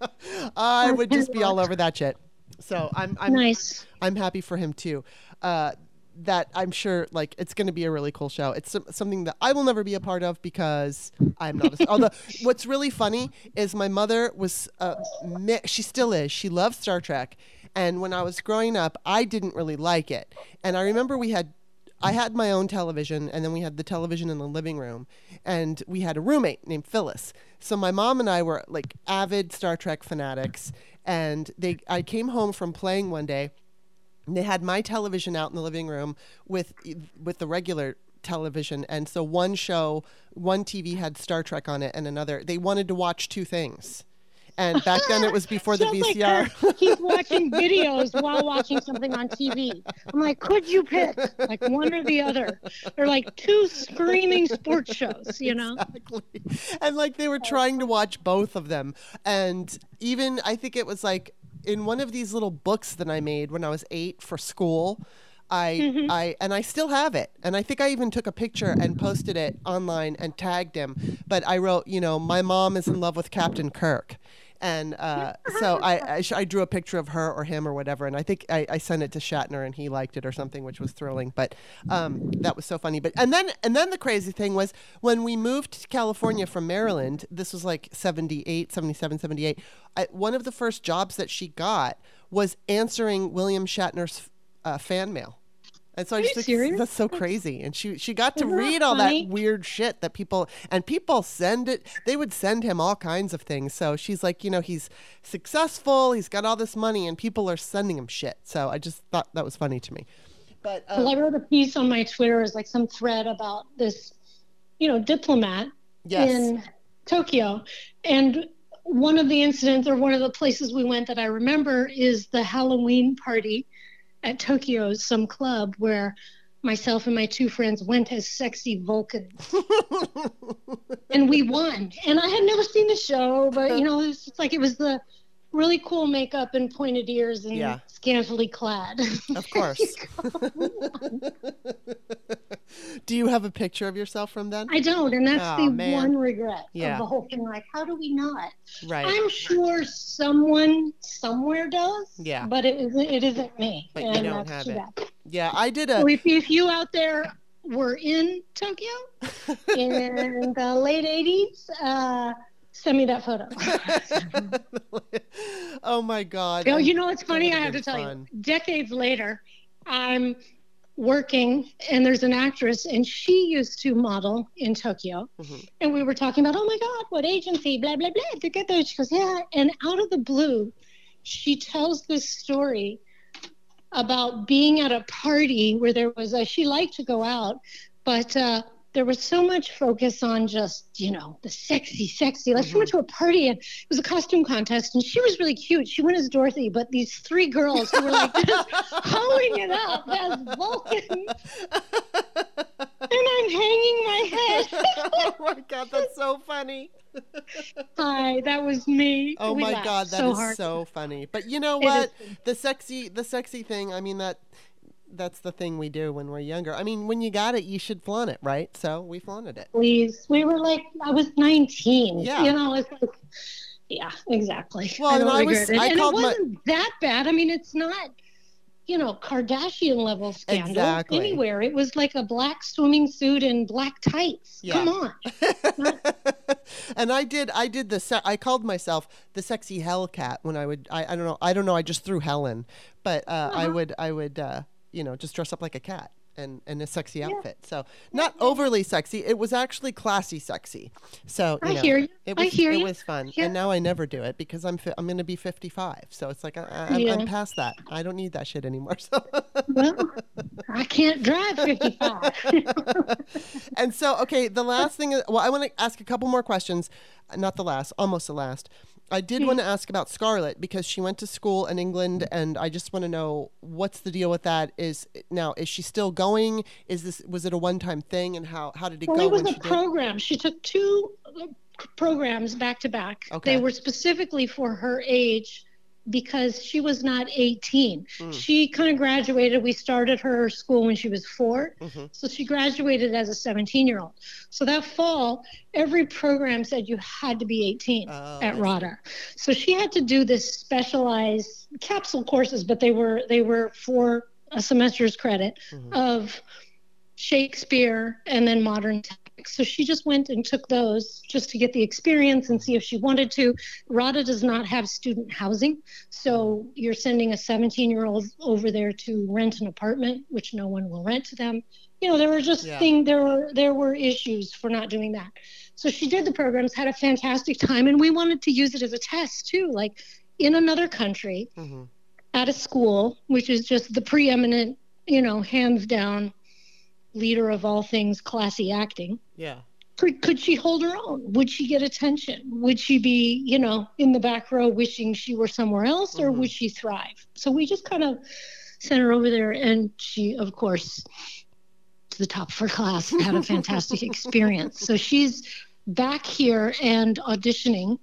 I, I would cannot. just be all over that shit. So I'm, I'm, nice. I'm happy for him, too. Uh, that I'm sure, like, it's going to be a really cool show. It's something that I will never be a part of because I'm not a... Although, what's really funny is my mother was... Uh, she still is. She loves Star Trek. And when I was growing up, I didn't really like it. And I remember we had... I had my own television, and then we had the television in the living room. And we had a roommate named Phyllis. So my mom and I were, like, avid Star Trek fanatics. And they, I came home from playing one day, they had my television out in the living room with with the regular television. And so one show, one T V had Star Trek on it and another. They wanted to watch two things. And back then it was before the V C R. Like he's watching videos while watching something on T V. I'm like, could you pick like one or the other? They're like two screaming sports shows, you know? Exactly. And like they were trying to watch both of them. And even, I think it was like, in one of these little books that I made when I was eight for school, I, mm-hmm. I, and I still have it. And I think I even took a picture and posted it online and tagged him. But I wrote, you know, my mom is in love with Captain Kirk. And uh, so I, I, I drew a picture of her or him or whatever. And I think I, I sent it to Shatner and he liked it or something, which was thrilling. But um, that was so funny. But and then and then the crazy thing was when we moved to California from Maryland, this was like seventy-eight, seventy-seven, seventy-eight. I, one of the first jobs that she got was answering William Shatner's uh, fan mail. And so Are I just you think serious? that's so crazy. And she she got to Isn't read that all funny? that weird shit that people, and people send it, they would send him all kinds of things. So she's like, you know, he's successful, he's got all this money, and people are sending him shit. So I just thought that was funny to me. But um, well, I wrote a piece on my Twitter, is like some thread about this, you know, diplomat yes. in Tokyo. And one of the incidents, or one of the places we went that I remember, is the Halloween party at Tokyo's some club where myself and my two friends went as sexy Vulcans. And we won. And I had never seen the show, but, you know, it was just like, it was the really cool makeup and pointed ears and yeah. scantily clad. Of course. Do you have a picture of yourself from then? I don't, and that's oh, the man. one regret yeah. of the whole thing. Like, how do we not? Right. I'm sure someone somewhere does, yeah. but it isn't, it isn't me. But and you don't that's have too it. bad. Yeah, I did a... So if, if you out there were in Tokyo in the late eighties, uh, send me that photo. Oh my God. Oh, you know, it's funny. I have to tell fun. you, decades later, I'm working and there's an actress and she used to model in Tokyo. Mm-hmm. And we were talking about, oh my God, what agency, blah, blah, blah. To get there. She goes, yeah. And out of the blue, she tells this story about being at a party where there was a, she liked to go out, but uh, there was so much focus on just, you know, the sexy, sexy. Like mm-hmm. she went to a party and it was a costume contest and she was really cute. She went as Dorothy, but these three girls who were like just hoeing it up as Vulcans. And I'm hanging my head. Oh my God, that's so funny. Hi, that was me. Oh we my God, that so is hard. so funny. But you know what? The sexy, the sexy thing. I mean that. That's the thing we do when we're younger. I mean, when you got it, you should flaunt it, right? So we flaunted it. Please, we were like, I was nineteen. Yeah. You know, it's like, yeah, exactly. Well, I don't and I regret was, it. I and called it wasn't my... that bad. I mean, it's not, you know, Kardashian level scandal exactly. anywhere. It was like a black swimming suit and black tights. Yeah. Come on. And I did, I did the, se- I called myself the sexy Hellcat when I would, I, I don't know, I don't know, I just threw hell in, but uh, uh-huh. I would, I would, uh, you know, just dress up like a cat and, and a sexy outfit. Yeah. So not yeah. overly sexy. It was actually classy sexy. So, you I know, hear you. it was, I hear it you. was fun. Yeah. And now I never do it because I'm, fi- I'm going to be fifty-five. So it's like, I, I, I'm, yeah. I'm past that. I don't need that shit anymore. So. Well, I can't drive fifty-five. And so, okay, the last thing is, well, I want to ask a couple more questions. Not the last, almost the last. I did mm-hmm. want to ask about Scarlett because she went to school in England, and I just want to know what's the deal with that. Is now is she still going? Is this was it a one-time thing, and how how did it well, go? It was when a she program. Did? She took two programs back to back. Okay. They were specifically for her age because she was not eighteen. Mm. She kind of graduated. We started her school when she was four. Mm-hmm. So she graduated as a seventeen-year-old. So that fall, every program said you had to be eighteen oh, at RADA. So she had to do this specialized capsule courses, but they were they were for a semester's credit mm-hmm. of Shakespeare and then modern text. So she just went and took those just to get the experience and see if she wanted to. RADA does not have student housing. So you're sending a seventeen-year-old over there to rent an apartment, which no one will rent to them. You know, there were just yeah. things, there were, there were issues for not doing that. So she did the programs, had a fantastic time, and we wanted to use it as a test too, like in another country, mm-hmm. at a school, which is just the preeminent, you know, hands down leader of all things classy acting. Yeah. Could, could she hold her own? Would she get attention? Would she be, you know, in the back row wishing she were somewhere else, or mm-hmm. would she thrive? So we just kind of sent her over there, and she, of course, to the top of her class, had a fantastic experience. So she's back here and auditioning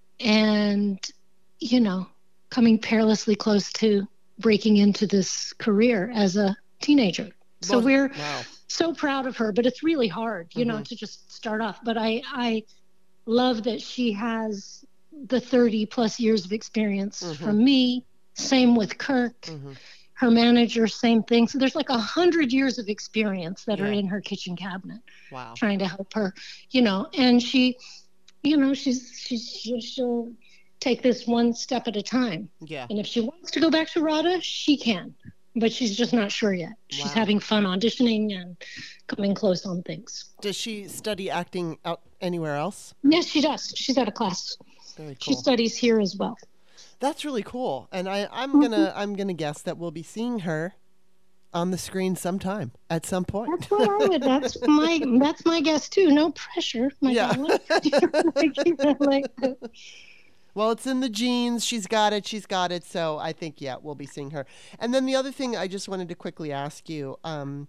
and, you know, coming perilously close to breaking into this career as a teenager. So well, we're wow. so proud of her, but it's really hard, you mm-hmm. know, to just start off. But I, I love that she has the thirty plus years of experience mm-hmm. from me. Same with Kirk, mm-hmm. her manager, same thing. So there's like a hundred years of experience that yeah. are in her kitchen cabinet. Wow. Trying to help her, you know, and she, you know, she's, she's, she'll take this one step at a time. Yeah. And if she wants to go back to RADA, she can. But she's just not sure yet. She's wow. having fun auditioning and coming close on things. Does she study acting out anywhere else? Yes, she does. She's at a class. Very cool. She studies here as well. That's really cool. And I, I'm mm-hmm. gonna I'm gonna guess that we'll be seeing her on the screen sometime at some point. That's what I would. That's my that's my guess too. No pressure. My yeah. like, Well, it's in the genes. She's got it. She's got it. So I think, yeah, we'll be seeing her. And then the other thing I just wanted to quickly ask you, um,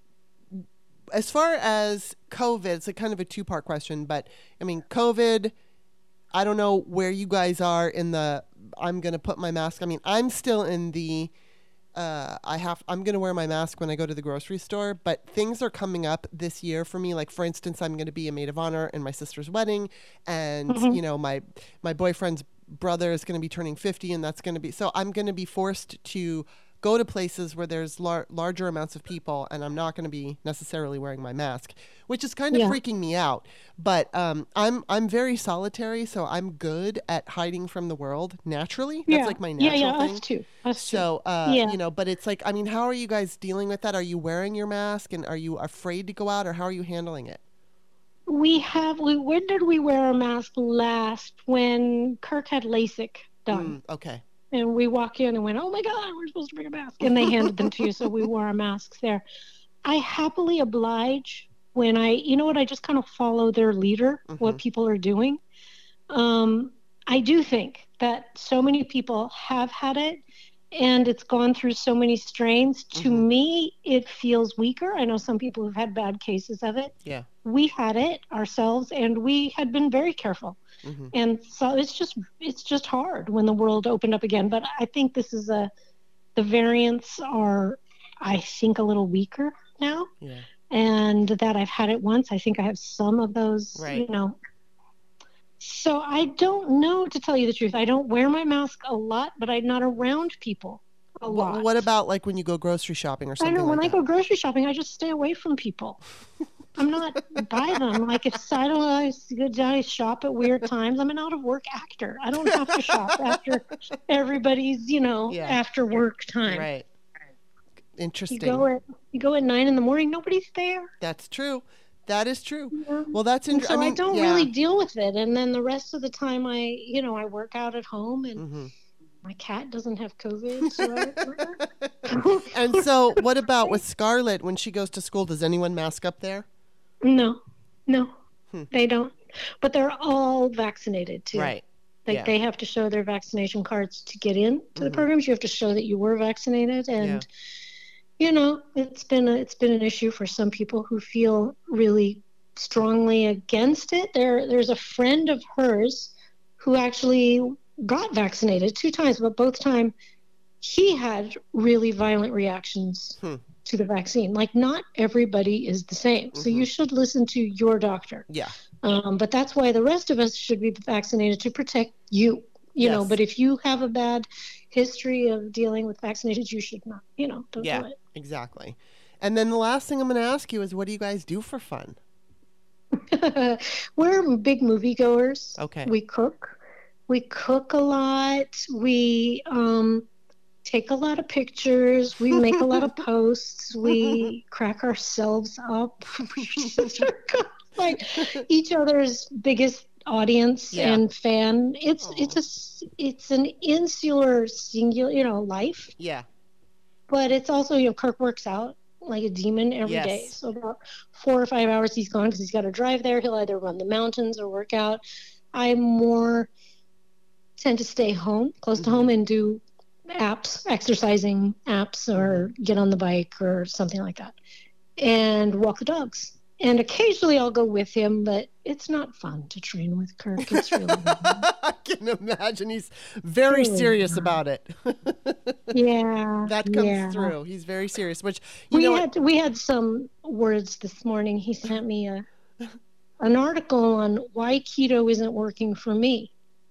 as far as COVID, it's a kind of a two-part question, but I mean, COVID, I don't know where you guys are in the, I'm going to put my mask. I mean, I'm still in the, uh, I have, I'm going to wear my mask when I go to the grocery store, but things are coming up this year for me. Like, for instance, I'm going to be a maid of honor in my sister's wedding, and, mm-hmm. you know, my, my boyfriend's brother is going to be turning fifty, and that's going to be, so I'm going to be forced to go to places where there's lar- larger amounts of people and I'm not going to be necessarily wearing my mask, which is kind of Yeah. freaking me out. But um, I'm I'm very solitary, so I'm good at hiding from the world naturally. That's Yeah. like my Yeah, natural yeah, thing. us too. Us too. So, uh, Yeah. you know, but it's like, I mean, how are you guys dealing with that? Are you wearing your mask and are you afraid to go out, or how are you handling it? We have, we, when did we wear a mask last? When Kirk had LASIK done. Mm, okay. And we walk in and went, oh my God, we're supposed to bring a mask. And they handed them to you. So we wore our masks there. I happily oblige when I, you know what, I just kind of follow their leader, Mm-hmm. what people are doing. Um, I do think that so many people have had it and it's gone through so many strains. To Mhm. me, it feels weaker. I know some people who've had bad cases of it. Yeah. We had it ourselves and we had been very careful. Mm-hmm. And so it's just it's just hard when the world opened up again. But I think this is a the variants are, I think, a little weaker now. Yeah. And that I've had it once. I think I have some of those, Right. you know. So I don't know, to tell you the truth. I don't wear my mask a lot, but I'm not around people a What, lot. what about like when you go grocery shopping or I something know when like I that? go grocery shopping, I just stay away from people. I'm not by them. Like if I don't I go- I shop at weird times, I'm an out of work actor. I don't have to shop after everybody's, you know, Yeah. after work time. Right. You Interesting. go at you go at nine in the morning, nobody's there. That's true. That is true. Yeah. Well, that's And interesting. so I I, mean, don't yeah. really deal with it. And then the rest of the time, I, you know, I work out at home, and Mm-hmm. my cat doesn't have COVID. So I, And so, what about with Scarlett when she goes to school? Does anyone mask up there? no, no, Hmm. they don't. But they're all vaccinated too. Right. Like Yeah. they have to show their vaccination cards to get in to the Mhm. programs. You have to show that you were vaccinated, and you know, it's been a, it's been an issue for some people who feel really strongly against it. There, there's a friend of hers who actually got vaccinated two times, but both times he had really violent reactions Hmm. to the vaccine. Like not everybody is the same, so Mhm. you should listen to your doctor. Yeah. Um, but that's why the rest of us should be vaccinated to protect you. You know, Yes. but if you have a bad history of dealing with vaccinations, you should not, you know, don't Yeah. do it. Exactly. And then the last thing I'm going to ask you is, what do you guys do for fun? We're big moviegoers. Okay. We cook. We cook a lot. We um, take a lot of pictures. We make a lot of posts. We crack ourselves up. Like each other's biggest audience Yeah. and fan. It's Aw. it's a s- it's an insular singular, you know, life. Yeah. But it's also, you know, Kirk works out like a demon every day. Yes. So about four or five hours he's gone because he's got to drive there. He'll either run the mountains or work out. I more tend to stay home, close to Mhm. home, and do apps, exercising apps, or get on the bike or something like that, and walk the dogs. And occasionally I'll go with him, but it's not fun to train with Kirk. It's really I can imagine he's very Really serious not. about it. yeah. That comes yeah. through. He's very serious, which, you We know, had we had some words this morning. He sent me a an article on why keto isn't working for me,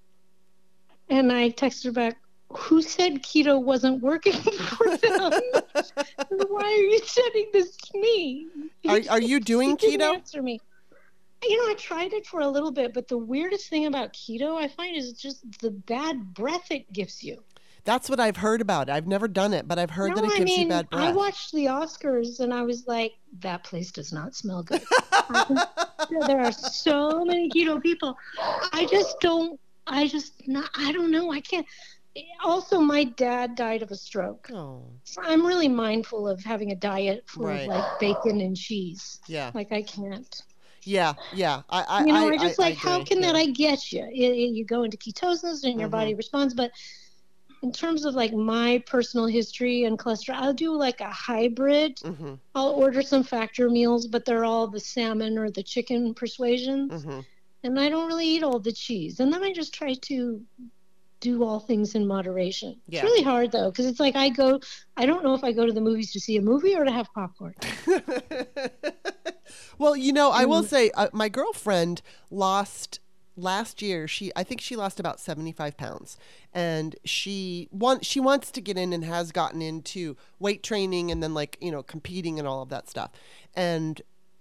and I texted back, "Who said keto wasn't working for them? Why are you sending this to me? Are- are you doing He didn't keto? Answer me. You know, I tried it for a little bit, but the weirdest thing about keto I find is just the bad breath it gives you. that's what I've heard about. I've never done it, but I've heard No, that it I gives mean, you bad I breath. watched the Oscars and I was like, that place does not smell good. There are so many keto people. I just don't, I just not, I don't know. I can't. Also, my dad died of a stroke. Oh, So I'm really mindful of having a diet full Right. of like bacon and cheese. yeah. Like I can't. Yeah, yeah. I, I, You know, I, I just I, like, I how agree, can that yeah. I get you? You, you go into ketosis and your Mhm. body responds. But in terms of like my personal history and cholesterol, I'll do like a hybrid. Mhm, I'll order some factor meals, but they're all the salmon or the chicken persuasions. mhm. And I don't really eat all the cheese. And then I just try to do all things in moderation. Yeah. It's really hard though, because it's like I go, I don't know if I go to the movies to see a movie or to have popcorn. Well, you know, I will Mm. say uh, my girlfriend lost last year, she I think she lost about seventy-five pounds, and she want she wants to get in and has gotten into weight training and then like you know competing and all of that stuff, and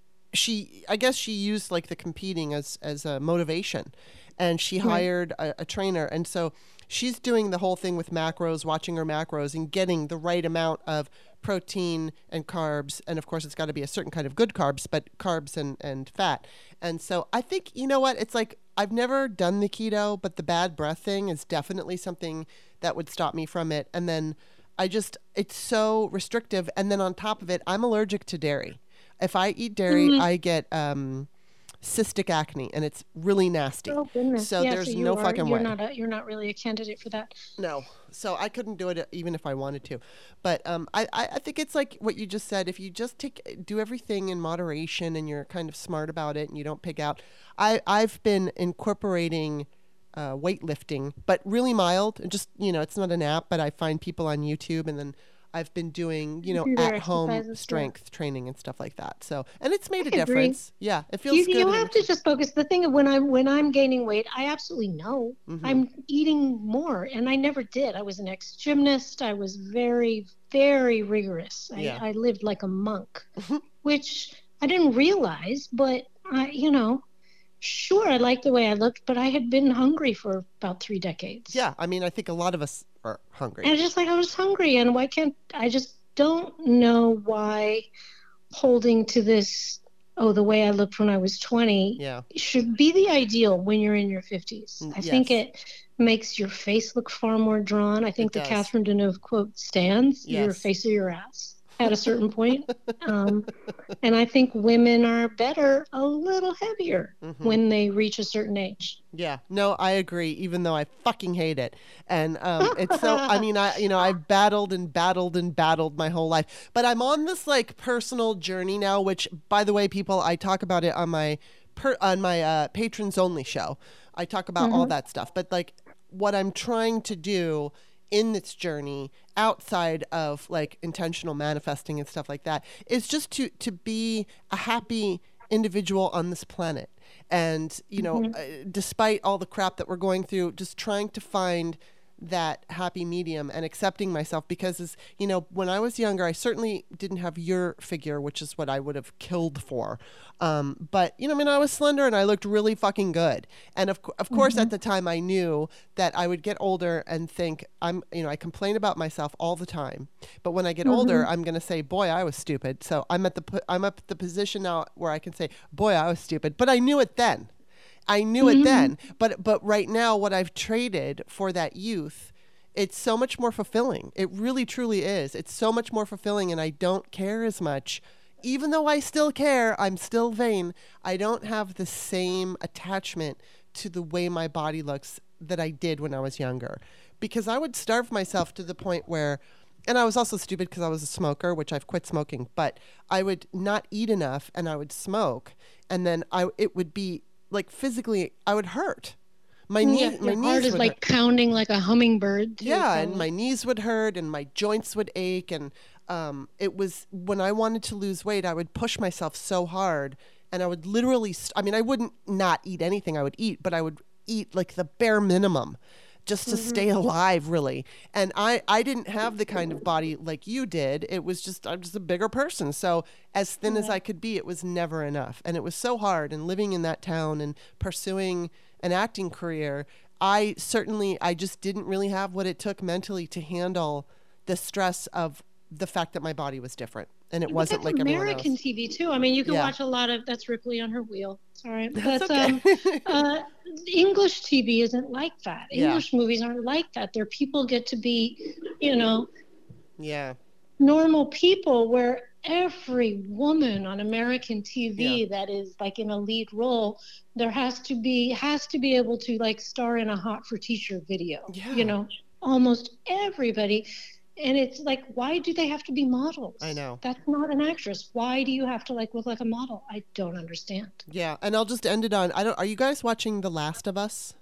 she I guess she used like the competing as as a motivation, and she Right. hired a, a trainer, and so she's doing the whole thing with macros, watching her macros and getting the right amount of protein and carbs, and of course it's got to be a certain kind of good carbs, but carbs and and fat. And so I think, you know what, it's like I've never done the keto, but the bad breath thing is definitely something that would stop me from it. And then I just it's so restrictive, and then on top of it I'm allergic to dairy. If I eat dairy, Mhm. I get um cystic acne, and it's really nasty. Oh goodness. So yeah, there's so you no are, fucking you're way. not a, you're not really a candidate for that. No. So I couldn't do it even if I wanted to. But um, I, I I think it's like what you just said. If you just take do everything in moderation and you're kind of smart about it and you don't pig out. I, I've been incorporating uh, weightlifting, but really mild. And just, you know, it's not an app, but I find people on YouTube, and then I've been doing, you know, Do their at home exercises, yeah. strength training and stuff like that. So, and it's made a I agree. difference. Yeah, it feels You, good. you and have to just focus. The thing of when I'm when I'm gaining weight, I absolutely know Mhm. I'm eating more, and I never did. I was an ex gymnast. I was very very rigorous. I, Yeah. I lived like a monk, which I didn't realize. But I, you know, sure, I liked the way I looked, but I had been hungry for about three decades. Yeah, I mean, I think a lot of us are hungry. And just like I was hungry, and why can't I just don't know why holding to this, oh, the way I looked when I was twenty Yeah. should be the ideal when you're in your fifties. Mm, I think yes. it makes your face look far more drawn. I think It the does. Catherine Deneuve quote stands, your Yes. face or your ass at a certain point. Um, and I think women are better a little heavier Mhm. when they reach a certain age. Yeah, no, I agree, even though I fucking hate it. And um, it's so, I mean, I, you know, I've battled and battled and battled my whole life, but I'm on this like personal journey now, which by the way, people, I talk about it on my, per, on my uh, patrons only show. I talk about all Mhm. that stuff, but like what I'm trying to do in this journey outside of like intentional manifesting and stuff like that is just to, to be a happy individual on this planet. And, you know, Mhm. uh, despite all the crap that we're going through, just trying to find that happy medium and accepting myself, because, as you know, when I was younger, I certainly didn't have your figure, which is what I would have killed for. Um, but, you know, I mean, I was slender and I looked really fucking good. And of, co- of course, at the time I knew that I would get older and think I'm, you know, I complain about myself all the time. But when I get older, I'm going to say, boy, I was stupid. So I'm at the, po- I'm up at the position now where I can say, boy, I was stupid. But I knew it then. I knew it then, but but right now, what I've traded for that youth, it's so much more fulfilling. It really, truly is. It's so much more fulfilling, and I don't care as much. Even though I still care, I'm still vain. I don't have the same attachment to the way my body looks that I did when I was younger, because I would starve myself to the point where, and I was also stupid because I was a smoker, which I've quit smoking, but I would not eat enough and I would smoke, and then I it would be like physically, I would hurt. My knee, Yeah, my your knees heart is would like hurt. pounding like a hummingbird. too, Yeah, and probably. my knees would hurt, and my joints would ache, and um, it was when I wanted to lose weight, I would push myself so hard, and I would literally. St- I mean, I wouldn't not eat anything I would eat, but I would eat like the bare minimum, just to stay alive, really. And I, I didn't have the kind of body like you did. It was just, I'm just a bigger person. So as thin as I could be, it was never enough. And it was so hard. And living in that town and pursuing an acting career, I certainly, I just didn't really have what it took mentally to handle the stress of the fact that my body was different. And it But wasn't that's like everyone American else. T V too. I mean, you can Yeah. watch a lot of that's Ripley on her wheel. Sorry, That's but okay. um, uh, English T V isn't like that. Yeah. English movies aren't like that. Their people get to be, you know, Yeah. normal people. Where every woman on American T V Yeah. that is like in a lead role, there has to be has to be able to like star in a Hot for Teacher video. Yeah. You know, almost everybody. And it's like, why do they have to be models? I know. That's not an actress. Why do you have to like look like a model? I don't understand. Yeah. And I'll just end it on, I don't, are you guys watching The Last of Us?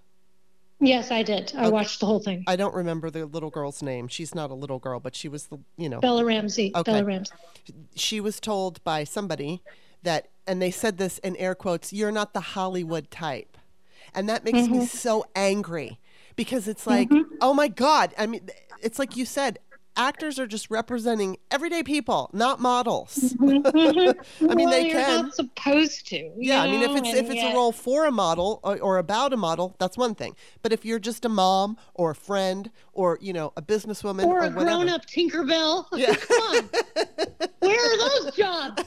Yes, I did. I Okay. watched the whole thing. I don't remember the little girl's name. She's not a little girl, but she was the, you know, Bella Ramsey. Okay. Bella Ramsey. she was told by somebody that, and they said this in air quotes, you're not the Hollywood type. And that makes mm-hmm. me so angry because it's like, mm-hmm. oh my God. I mean, it's like you said, actors are just representing everyday people, not models. Mm-hmm. I mean, well, they you're can. not supposed to. Yeah, know? I mean, if it's and if it's yet... a role for a model or, or about a model, that's one thing. But if you're just a mom or a friend or, you know, a businesswoman or, or a whatever. grown-up Tinkerbell, yeah. come on, where are those jobs?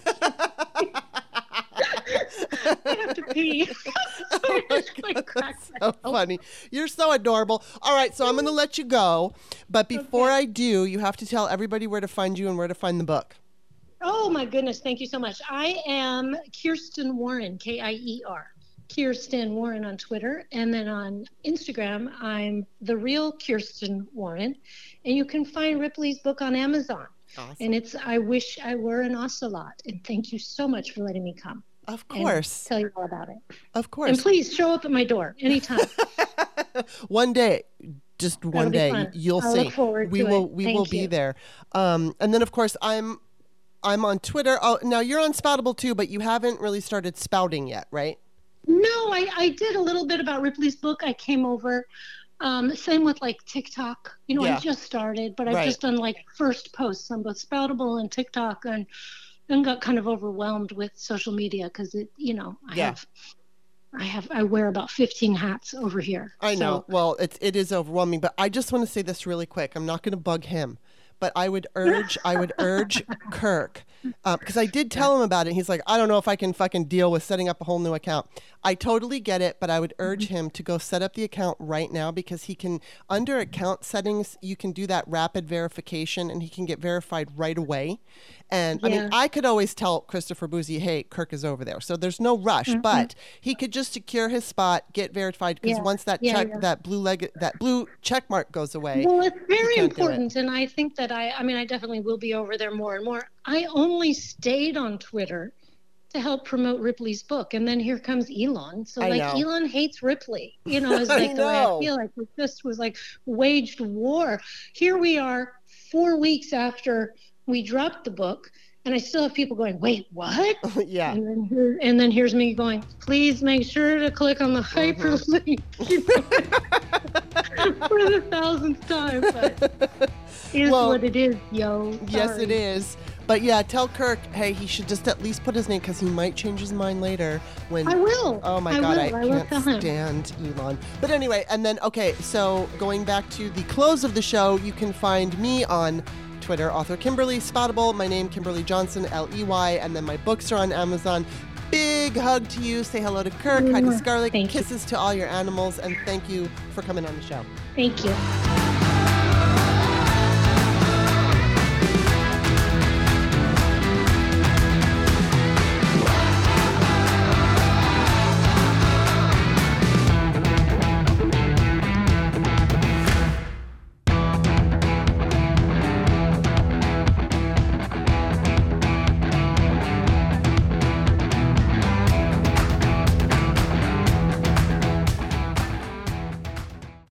I have to pee. Oh my God, that's so funny. You're so adorable. All right, so I'm going to let you go. But before okay. I do, you have to tell everybody where to find you and where to find the book. Oh, my goodness. Thank you so much. I am Kiersten Warren, K I E R. Kiersten Warren on Twitter. And then on Instagram, I'm The Real Kiersten Warren. And you can find Ripley's book on Amazon. Awesome. And it's I Wish I Were an Ocelot. And thank you so much for letting me come. Of course. Tell you all about it. Of course. And please show up at my door anytime. One day, just one day, fun. you'll I'll see. Look forward we to will. it. We Thank will you. be there. Um, and then, of course, I'm, I'm on Twitter. Oh, now you're on Spoutable too, but you haven't really started spouting yet, right? No, I, I did a little bit about Ripley's book. I came over. Um, same with like TikTok. You know, yeah. I just started, but I've right. just done like first posts on both Spoutable and TikTok, and and got kind of overwhelmed with social media because it, you know, I yeah. have, I have, I wear about fifteen hats over here. I so. know. Well, it's it is overwhelming, but I just want to say this really quick. I'm not going to bug him, but I would urge, I would urge Kirk, because um, I did tell him about it. He's like, I don't know if I can fucking deal with setting up a whole new account. I totally get it, but I would urge him to go set up the account right now because he can, under account settings, you can do that rapid verification and he can get verified right away. And yeah. I mean, I could always tell Christopher Boozy, hey, Kirk is over there. So there's no rush, mm-hmm. but he could just secure his spot, get verified, because yeah. once that yeah, check, yeah. that blue leg, that blue check mark goes away. Well, it's very important. And I think that I, I mean, I definitely will be over there more and more. I only stayed on Twitter to help promote Ripley's book. And then here comes Elon. So I like know. Elon hates Ripley, you know, is like the way I feel like it just was like waged war. Here we are four weeks after we dropped the book and I still have people going, wait, what? yeah. And then, here, and then here's me going, please make sure to click on the hyperlink mm-hmm. for the thousandth time. But it is well, what it is, yo. Sorry. Yes, it is. But yeah, tell Kirk, hey, he should just at least put his name because he might change his mind later. When I will. Oh my I God, will. I, I can't stand Elon. But anyway, and then okay, so going back to the close of the show, you can find me on Twitter, author Kimberly, Spoutable, my name Kimberly Johnson, L E Y, and then my books are on Amazon. Big hug to you. Say hello to Kirk. Hi to Scarlett. Thank Kisses you. to all your animals, and thank you for coming on the show. Thank you.